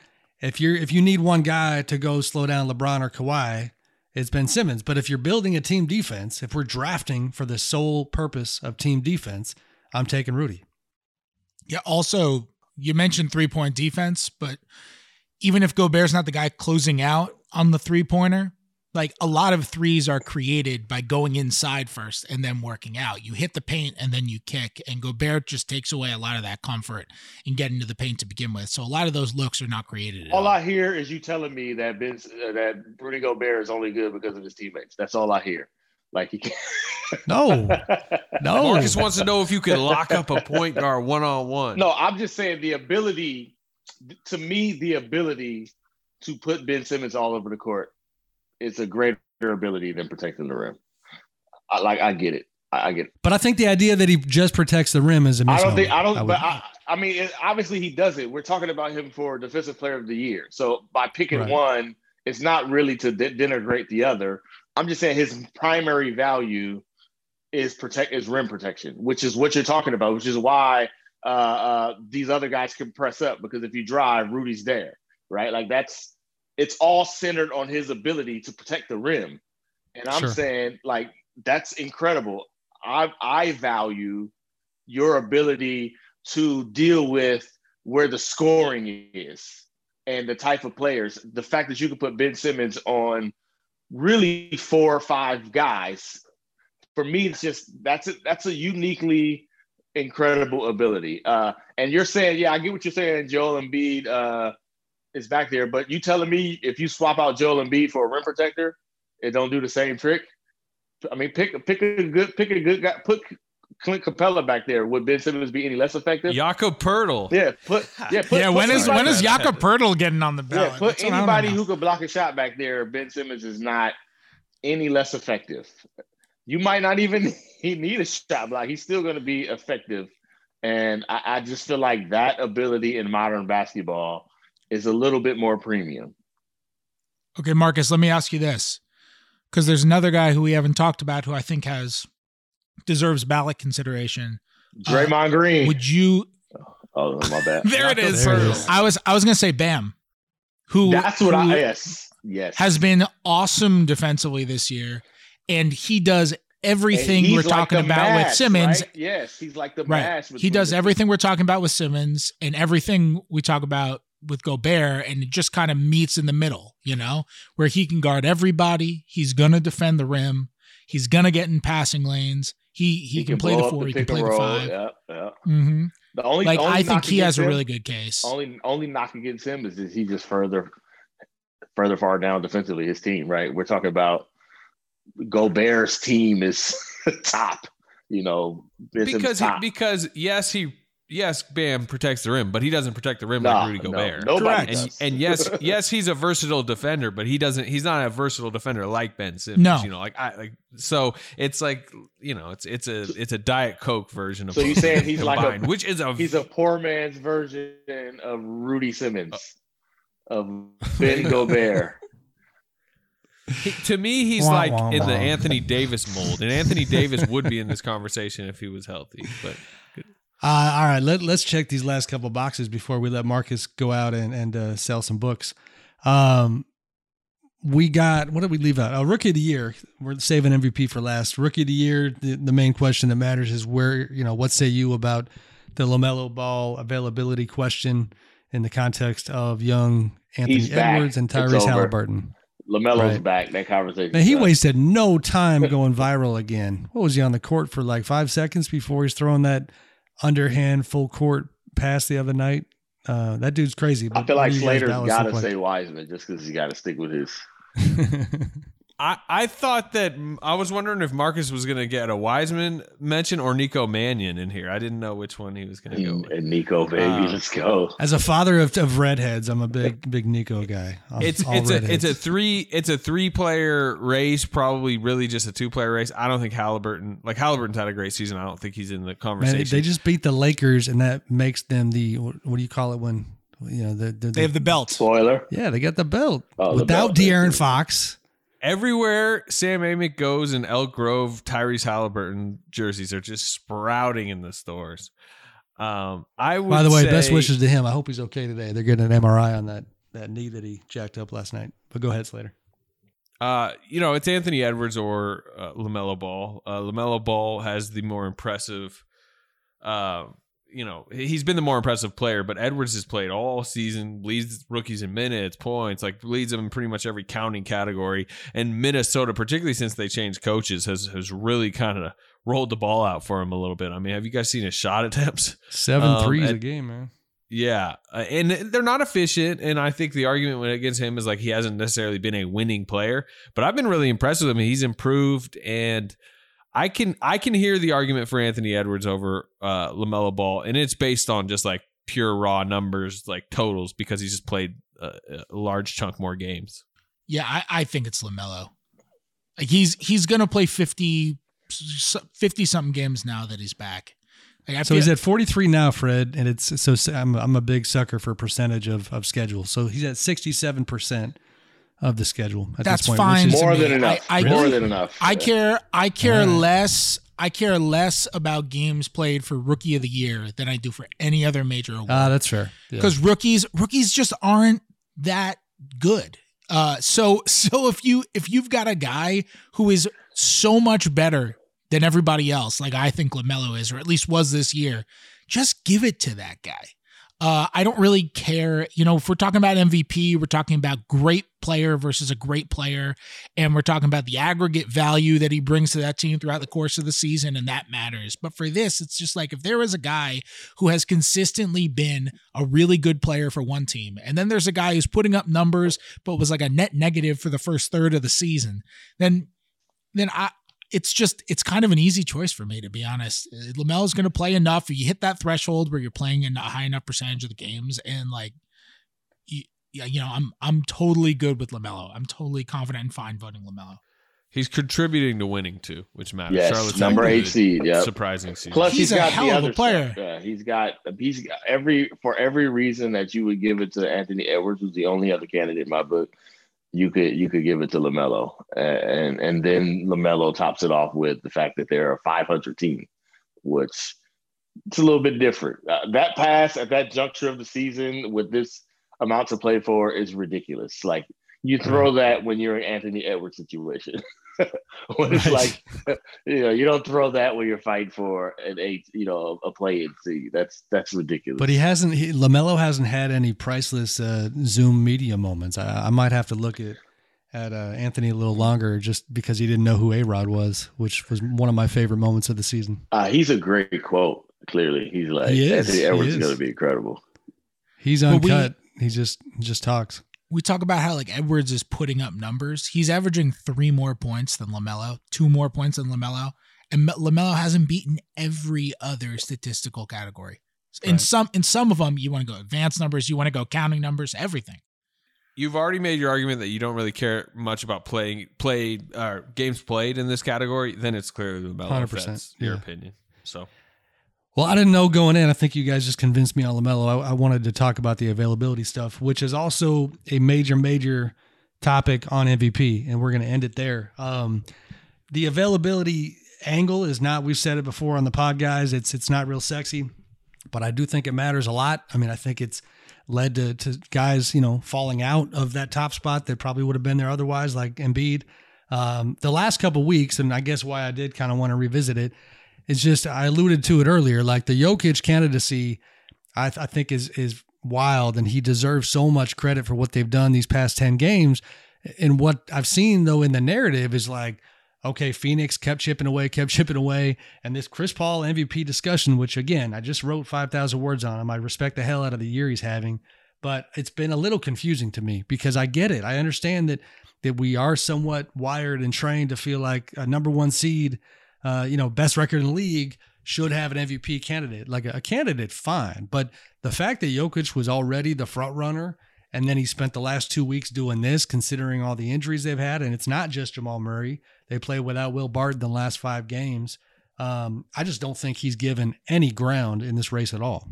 If you're if you need one guy to go slow down LeBron or Kawhi, it's Ben Simmons. But if you're building a team defense, if we're drafting for the sole purpose of team defense, I'm taking Rudy. Yeah. Also, you mentioned three-point defense, but even if Gobert's not the guy closing out on the three-pointer, like a lot of threes are created by going inside first and then working out. You hit the paint and then you kick, and Gobert just takes away a lot of that comfort in getting to the paint to begin with. So a lot of those looks are not created at all. All I hear is you telling me that Ben, uh, that Rudy Gobert is only good because of his teammates. That's all I hear. Like he can't. No, no. Marcus wants to know if you can lock up a point guard one on one. No, I'm just saying the ability. To me, the ability to put Ben Simmons all over the court. It's a greater ability than protecting the rim. I, like I get it, I, I get it. But I think the idea that he just protects the rim is a misnomer. I don't think I don't. I but I, I mean, it, obviously he does it. We're talking about him for Defensive Player of the Year. So by picking right. one, it's not really to de- denigrate the other. I'm just saying his primary value is protect is rim protection, which is what you're talking about. Which is why uh, uh, these other guys can press up, because if you drive, Rudy's there, right? Like that's. It's all centered on his ability to protect the rim. And I'm sure. saying, like, that's incredible. I I value your ability to deal with where the scoring is and the type of players. The fact that you can put Ben Simmons on really four or five guys, for me, it's just that's a, that's a uniquely incredible ability. Uh, and you're saying, yeah, I get what you're saying, Joel Embiid uh, is back there, but you telling me if you swap out Joel Embiid for a rim protector, it don't do the same trick? I mean, pick pick a good pick a good guy. Put Clint Capella back there. Would Ben Simmons be any less effective? Jakob Poeltl. Yeah, put yeah. Put, yeah, put when is when is back. Jakob Poeltl getting on the ballot? Yeah, put anybody who could block a shot back there. Ben Simmons is not any less effective. You might not even he need a shot block. He's still going to be effective. And I, I just feel like that ability in modern basketball is a little bit more premium. Okay, Marcus, let me ask you this. Because there's another guy who we haven't talked about who I think has deserves ballot consideration. Draymond uh, Green. Would you? Oh, my bad. there, it is. there it is. I was I was gonna say Bam. Who? That's what who I yes yes has been awesome defensively this year, and he does everything we're like talking about match, with Simmons. Right? Yes, he's like the right. match. He does everything we're talking about with Simmons and everything we talk about with Gobert, and it just kind of meets in the middle, you know, where he can guard everybody. He's going to defend the rim. He's going to get in passing lanes. He he, he can, can play the the four. He can pick play the roll. five. Yeah, yeah. Mm-hmm. The only like the only I think he has him, a really good case. Only only knock against him is, is he just further further far down defensively. His team, right? We're talking about Gobert's team is top. You know, because he, top. because yes he. Yes, Bam protects the rim, but he doesn't protect the rim no, like Rudy Gobert. No, nobody and, does. and yes, yes, he's a versatile defender, but he doesn't. He's not a versatile defender like Ben Simmons. No, you know, like I like. So it's like you know, it's it's a it's a Diet Coke version of. So you're saying he's combined, like a which is a he's a poor man's version of Rudy Simmons, of Ben Gobert. He, to me, he's wah, like wah, in wah. the Anthony Davis mold, and Anthony Davis would be in this conversation if he was healthy, but. Uh, all right, let, let's check these last couple boxes before we let Marcus go out and, and uh, sell some books. Um, we got, what did we leave out? Oh, Rookie of the Year. We're saving M V P for last. Rookie of the Year, the, the main question that matters is where, you know, what say you about the LaMelo Ball availability question in the context of young Anthony He's Edwards back. and Tyrese Halliburton? LaMelo's right. back. That conversation. Man, he back. wasted no time going viral again. What was he on the court for, like five seconds before he's throwing that underhand full court pass the other night? Uh, that dude's crazy. I feel like Slater's Slater's got to say Wiseman just because he's got to stick with his. I, I thought that I was wondering if Marcus was going to get a Wiseman mention or Nico Mannion in here. I didn't know which one he was going to go with. And Nico, baby, uh, let's go. As a father of, of redheads, I'm a big big Nico guy. I'm it's it's redheads. a it's a three it's a three player race, probably really just a two player race. I don't think Halliburton like Halliburton's had a great season. I don't think he's in the conversation. Man, they just beat the Lakers, and that makes them the what do you call it when you know the, the, they have the belt spoiler. Yeah, they got the belt oh, without the De'Aaron Fox. Everywhere Sam Amick goes in Elk Grove, Tyrese Halliburton jerseys are just sprouting in the stores. Um, I would By the way, say, best wishes to him. I hope he's okay today. They're getting an M R I on that that knee that he jacked up last night. But go ahead, Slater. Uh, you know, it's Anthony Edwards or uh, LaMelo Ball. Uh, LaMelo Ball has the more impressive, uh, you know, he's been the more impressive player, but Edwards has played all season, leads rookies in minutes, points, like leads them in pretty much every counting category. And Minnesota, particularly since they changed coaches, has has really kind of rolled the ball out for him a little bit. I mean, have you guys seen his shot attempts? Seven um, threes and, a game, man. Yeah, uh, and they're not efficient, and I think the argument against him is like he hasn't necessarily been a winning player, but I've been really impressed with him. He's improved, and I can I can hear the argument for Anthony Edwards over uh, LaMelo Ball, and it's based on just like pure raw numbers, like totals, because he's just played a, a large chunk more games. Yeah, I, I think it's LaMelo. Like he's he's gonna play fifty, fifty something games now that he's back. Like I so feel, he's at forty-three now, Fred, and it's so I'm I'm a big sucker for percentage of of schedule. So he's at sixty-seven percent of the schedule at that's this point. fine. Which is, More than enough. I, I, More really, than enough. I yeah. care. I care right. less. I care less about games played for Rookie of the Year than I do for any other major award. Ah, uh, that's fair. Because yeah. rookies, rookies just aren't that good. Uh, so so if you if you've got a guy who is so much better than everybody else, like I think LaMelo is, or at least was this year, just give it to that guy. Uh, I don't really care. You know, if we're talking about M V P, we're talking about great player versus a great player, and we're talking about the aggregate value that he brings to that team throughout the course of the season, and that matters. But for this, it's just like if there is a guy who has consistently been a really good player for one team, and then there's a guy who's putting up numbers but was like a net negative for the first third of the season, then then I it's just, it's kind of an easy choice for me, to be honest. LaMelo's going to play enough. You hit that threshold where you're playing in a high enough percentage of the games. And like, you, you know, I'm, I'm totally good with LaMelo. I'm totally confident and fine voting LaMelo. He's contributing to winning too, which matters. Yes, Charlotte's number eight seed. Yeah, surprising season. Plus, he's, he's a got hell the of other a player. Stuff. Yeah, he's got he's got every for every reason that you would give it to Anthony Edwards, who's the only other candidate in my book. You could you could give it to LaMelo, and and then LaMelo tops it off with the fact that they're a five hundred team, which it's a little bit different. Uh, that pass at that juncture of the season with this amount to play for is ridiculous. Like you throw that when you're in Anthony Edwards situation. When it's right. like, you know, you don't throw that when you're fighting for an eight, you know, a play-in seed. That's that's ridiculous. But he hasn't. He, LaMelo hasn't had any priceless uh, Zoom media moments. I, I might have to look at at uh, Anthony a little longer just because he didn't know who A-Rod was, which was one of my favorite moments of the season. Uh, he's a great quote. Clearly, he's like he is, Anthony Edwards he is, is going to be incredible. He's uncut. We, he just just talks. We talk about how like Edwards is putting up numbers. He's averaging three more points than LaMelo, two more points than LaMelo, and LaMelo hasn't beaten every other statistical category. In right. some, in some of them, you want to go advanced numbers, you want to go counting numbers, everything. You've already made your argument that you don't really care much about playing played uh, games played in this category. Then it's clearly LaMelo. one hundred percent. That's your yeah. opinion. So. Well, I didn't know going in. I think you guys just convinced me on LaMelo. I, I wanted to talk about the availability stuff, which is also a major, major topic on M V P, and we're going to end it there. Um, the availability angle is not, we've said it before on the pod, guys, it's it's not real sexy, but I do think it matters a lot. I mean, I think it's led to, to guys, you know, falling out of that top spot that probably would have been there otherwise, like Embiid. Um, the last couple weeks, and I guess why I did kind of want to revisit it, it's just, I alluded to it earlier, like the Jokic candidacy, I, th- I think is is wild, and he deserves so much credit for what they've done these past ten games. And what I've seen, though, in the narrative is like, okay, Phoenix kept chipping away, kept chipping away, and this Chris Paul M V P discussion, which, again, I just wrote five thousand words on him. I respect the hell out of the year he's having, but it's been a little confusing to me because I get it. I understand that that we are somewhat wired and trained to feel like a number one seed, Uh, you know, best record in the league should have an M V P candidate, like a, a candidate, fine. But the fact that Jokic was already the front runner, and then he spent the last two weeks doing this, considering all the injuries they've had, and it's not just Jamal Murray. They play without Will Barton the last five games. Um, I just don't think he's given any ground in this race at all.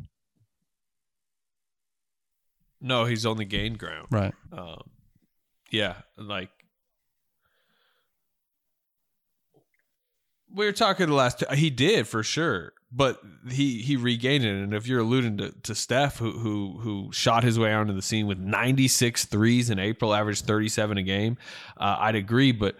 No, he's only gained ground. Right. Um, yeah, like, We were talking the last. He did for sure, but he he regained it. And if you're alluding to, to Steph, who who who shot his way onto the scene with ninety-six threes in April, averaged thirty-seven a game, uh, I'd agree. But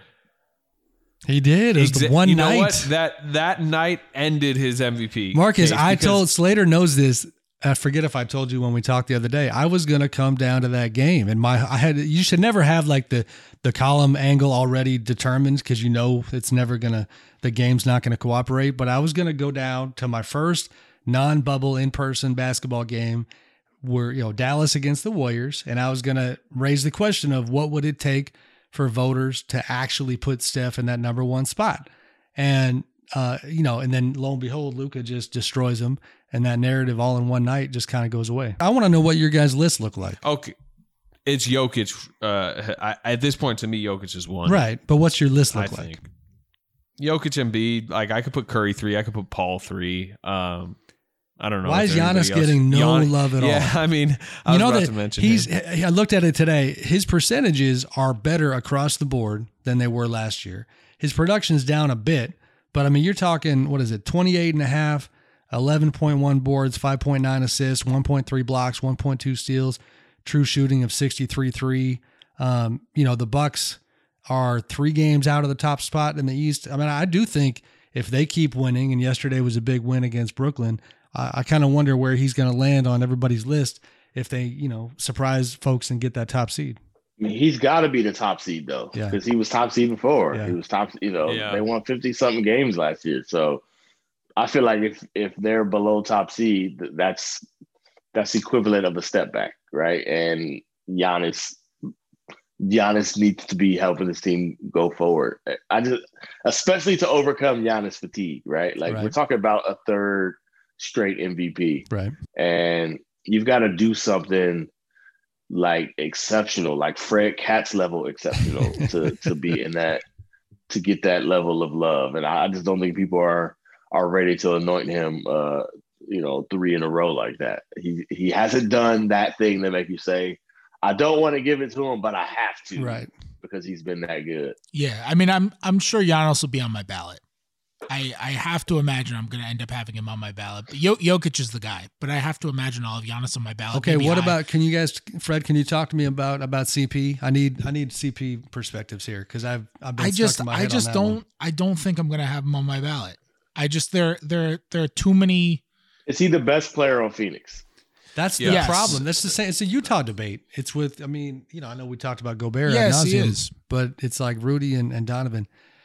he did. It was exa- the one you night know what? that that night ended his M V P. Marcus, case I because- told Slater knows this. I forget if I told you when we talked the other day. I was gonna come down to that game, and my I had. You should never have like the the column angle already determined because you know it's never gonna. The game's not gonna cooperate. But I was gonna go down to my first non-bubble in-person basketball game, where you know Dallas against the Warriors, and I was gonna raise the question of what would it take for voters to actually put Steph in that number one spot, and uh, you know, and then lo and behold, Luka just destroys him. And that narrative all in one night just kind of goes away. I want to know what your guys' list look like. Okay. It's Jokic. Uh, I, at this point, to me, Jokic is one. Right. But what's your list look I like? think. Jokic and Embiid. Like, I could put Curry three. I could put Paul three. Um, I don't know. Why if is anybody Giannis else- getting no Gian- love at all? Yeah, I mean, I you was know about that to mention he's. him. I looked at it today. His percentages are better across the board than they were last year. His production's down a bit, but I mean, you're talking, what is it, twenty-eight and a half, eleven point one boards, five point nine assists, one point three blocks, one point two steals, true shooting of sixty-three three. Um, you know, the Bucks are three games out of the top spot in the East. I mean, I do think if they keep winning, and yesterday was a big win against Brooklyn, I, I kind of wonder where he's going to land on everybody's list if they, you know, surprise folks and get that top seed. I mean, he's got to be the top seed though, Yeah. because he was top seed before. Yeah. He was top, you know, Yeah. they won fifty something games last year. So I feel like if if they're below top seed, th- that's that's equivalent of a step back, right? And Giannis, Giannis needs to be helping his team go forward. I just, especially to overcome Giannis fatigue, right? Like Right. we're talking about a third straight M V P, Right. and you've got to do something like exceptional, like Fred Katz level exceptional to to be in that, to get that level of love. And I just don't think people are are ready to anoint him, uh, you know, three in a row like that. He he hasn't done that thing that make you say, I don't want to give it to him, but I have to, Right. because he's been that good. Yeah, I mean, I'm I'm sure Giannis will be on my ballot. I I have to imagine I'm going to end up having him on my ballot. But Jok- Jokic is the guy, but I have to imagine I'll have Giannis on my ballot. Okay, maybe what high. about, can you guys, Fred, can you talk to me about about C P? I need I need C P perspectives here because I've I've been I stuck just in my I head on just that don't one. I don't think I'm going to have him on my ballot. I just there there there are too many. Is he the best player on Phoenix? That's the Yes. problem. That's the same. It's a Utah debate. It's with, I mean, you know, I know we talked about Gobert. ad Yes, he nauseam, is. But it's like Rudy and, and Donovan.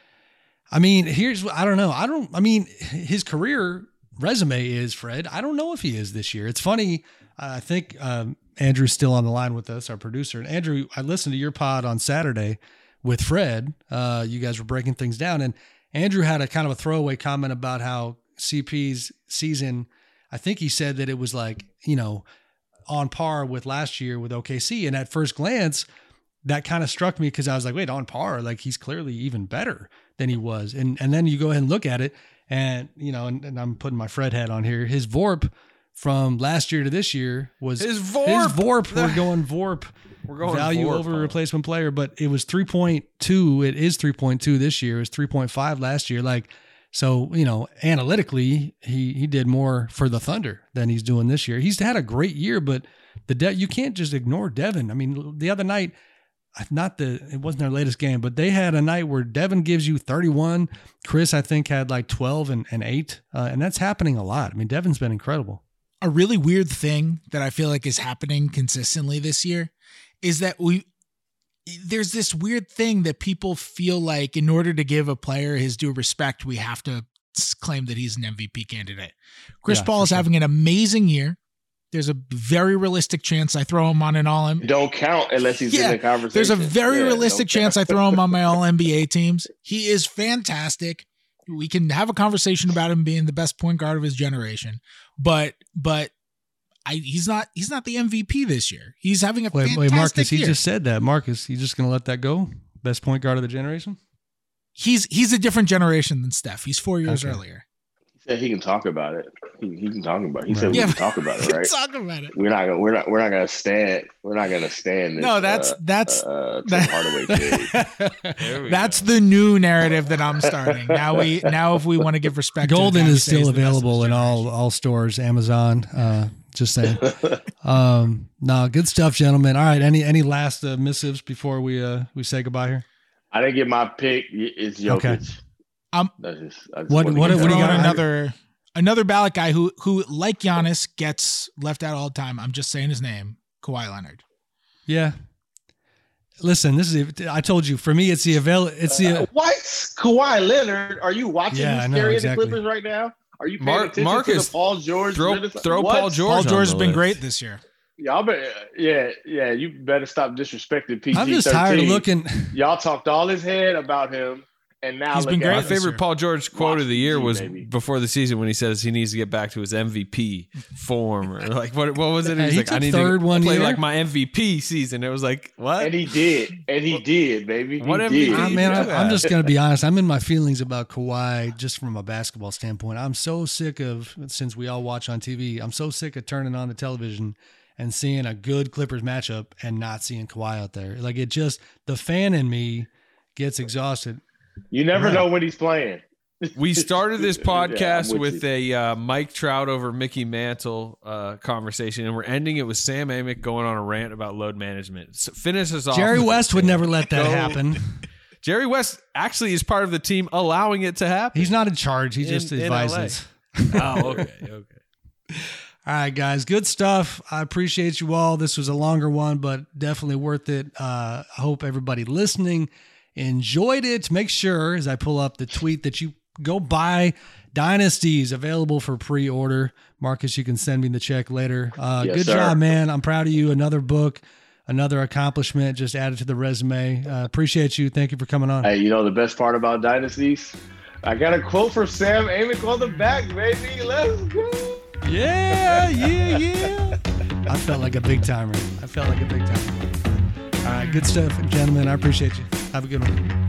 I mean, here's what, I don't know. I don't, I mean, his career resume is, Fred, I don't know if he is this year. It's funny. I think um, Andrew's still on the line with us, our producer. And Andrew, I listened to your pod on Saturday with Fred. Uh, you guys were breaking things down. And Andrew had a kind of a throwaway comment about how C P's season, I think he said that it was like, you know, on par with last year with O K C. And at first glance, that kind of struck me because I was like, wait, on par? Like he's clearly even better than he was. And and then you go ahead and look at it and, you know, and, and I'm putting my Fred hat on here. His V O R P from last year to this year was His V O R P. His V O R P. We're going V O R P. We're going value V O R P, over huh? replacement player, but it was three point two. It is three point two this year. It was three point five last year. Like, so, you know, analytically, he he did more for the Thunder than he's doing this year. He's had a great year, but the De- you can't just ignore Devin. I mean, the other night, not the it wasn't their latest game, but they had a night where Devin gives you thirty-one. Chris, I think, had like twelve and, and eight, uh, and that's happening a lot. I mean, Devin's been incredible. A really weird thing that I feel like is happening consistently this year is that we there's this weird thing that people feel like in order to give a player his due respect, we have to claim that he's an M V P candidate. Chris Yeah, Paul for is sure. having an amazing year. There's a very realistic chance I throw him on an all M. Don't count unless he's Yeah, in the conversation. There's a very Yeah, realistic don't chance count. I throw him on my all N B A teams. He is fantastic. We can have a conversation about him being the best point guard of his generation, but but I he's not he's not the M V P this year. He's having a Wait, fantastic wait, Marcus, he year. just said that. Marcus, you just going to let that go? Best point guard of the generation? He's he's a different generation than Steph. He's four years Okay. earlier. He said he can talk about it. He, he's talking about. It. He said we Yeah, can talk about it, right? Talking about it. We're not gonna. We're not. We're not gonna stand. We're not gonna stand. This, No, that's uh, that's uh, Tim that- Hardaway kid. That's the new narrative that I'm starting. Now we now if we want to give respect, Golden to the is still available in all all stores, Amazon. Uh, just saying. um, no, good stuff, gentlemen. All right, any any last uh, missives before we uh we say goodbye here? I didn't get my pick. It's Jokic. Okay. Um, That's just, I just What- wanted what- to what do you throwing got? another another ballot guy who who like Giannis gets left out all the time. I'm just saying his name, Kawhi Leonard. Yeah. Listen, this is. I told you. For me, it's the avail. It's the. Uh, what? Kawhi Leonard? Are you watching Yeah, I who's know, carrying exactly. the Clippers right now? Are you paying Mar- attention Marcus, to the Paul George? throw- Renaissance- throw What? Paul George Paul on George the has been list. great this year. Y'all better, yeah, yeah. You better stop disrespecting P G. I'm just tired of looking. Y'all talked all his head about him, and now He's look been at great My him. this favorite year. Paul George quote Watch of the year P G, was baby. before the season when he says he needs to get back to his M V P form, or like what what was it? Yeah, He's he like, I took need third to one play year. like my M V P season. It was like what? And he did, and he did, baby. He What M V P? did. I mean, I, Yeah. I'm just going to be honest. I'm in my feelings about Kawhi just from a basketball standpoint. I'm so sick of, since we all watch on T V, I'm so sick of turning on the television and seeing a good Clippers matchup and not seeing Kawhi out there. Like it just, the fan in me gets exhausted. You never Right. know when he's playing. We started this Yeah, I'm podcast with with you. a uh, Mike Trout over Mickey Mantle uh, conversation, and we're ending it with Sam Amick going on a rant about load management. So finish us off. Jerry with West it, would Sam. never let that Go. happen. Jerry West actually is part of the team allowing it to happen. He's not in charge. He just In- in L A. advises. Oh, okay, okay. All right, guys, good stuff. I appreciate you all. This was a longer one, but definitely worth it. Uh, I hope everybody listening enjoyed it. Make sure, as I pull up the tweet, that you go buy Dynasties, available for pre-order. Marcus, you can send me the check later. Uh, Yes, good sir. job, man. I'm proud of you. Another book, another accomplishment just added to the resume. Uh, appreciate you. Thank you for coming on. Hey, you know the best part about Dynasties? I got a quote from Sam Amick on the back, baby. Let's go. Yeah, yeah, yeah. I felt like a big timer. I felt like a big timer. All right, good stuff, gentlemen. I appreciate you. Have a good one.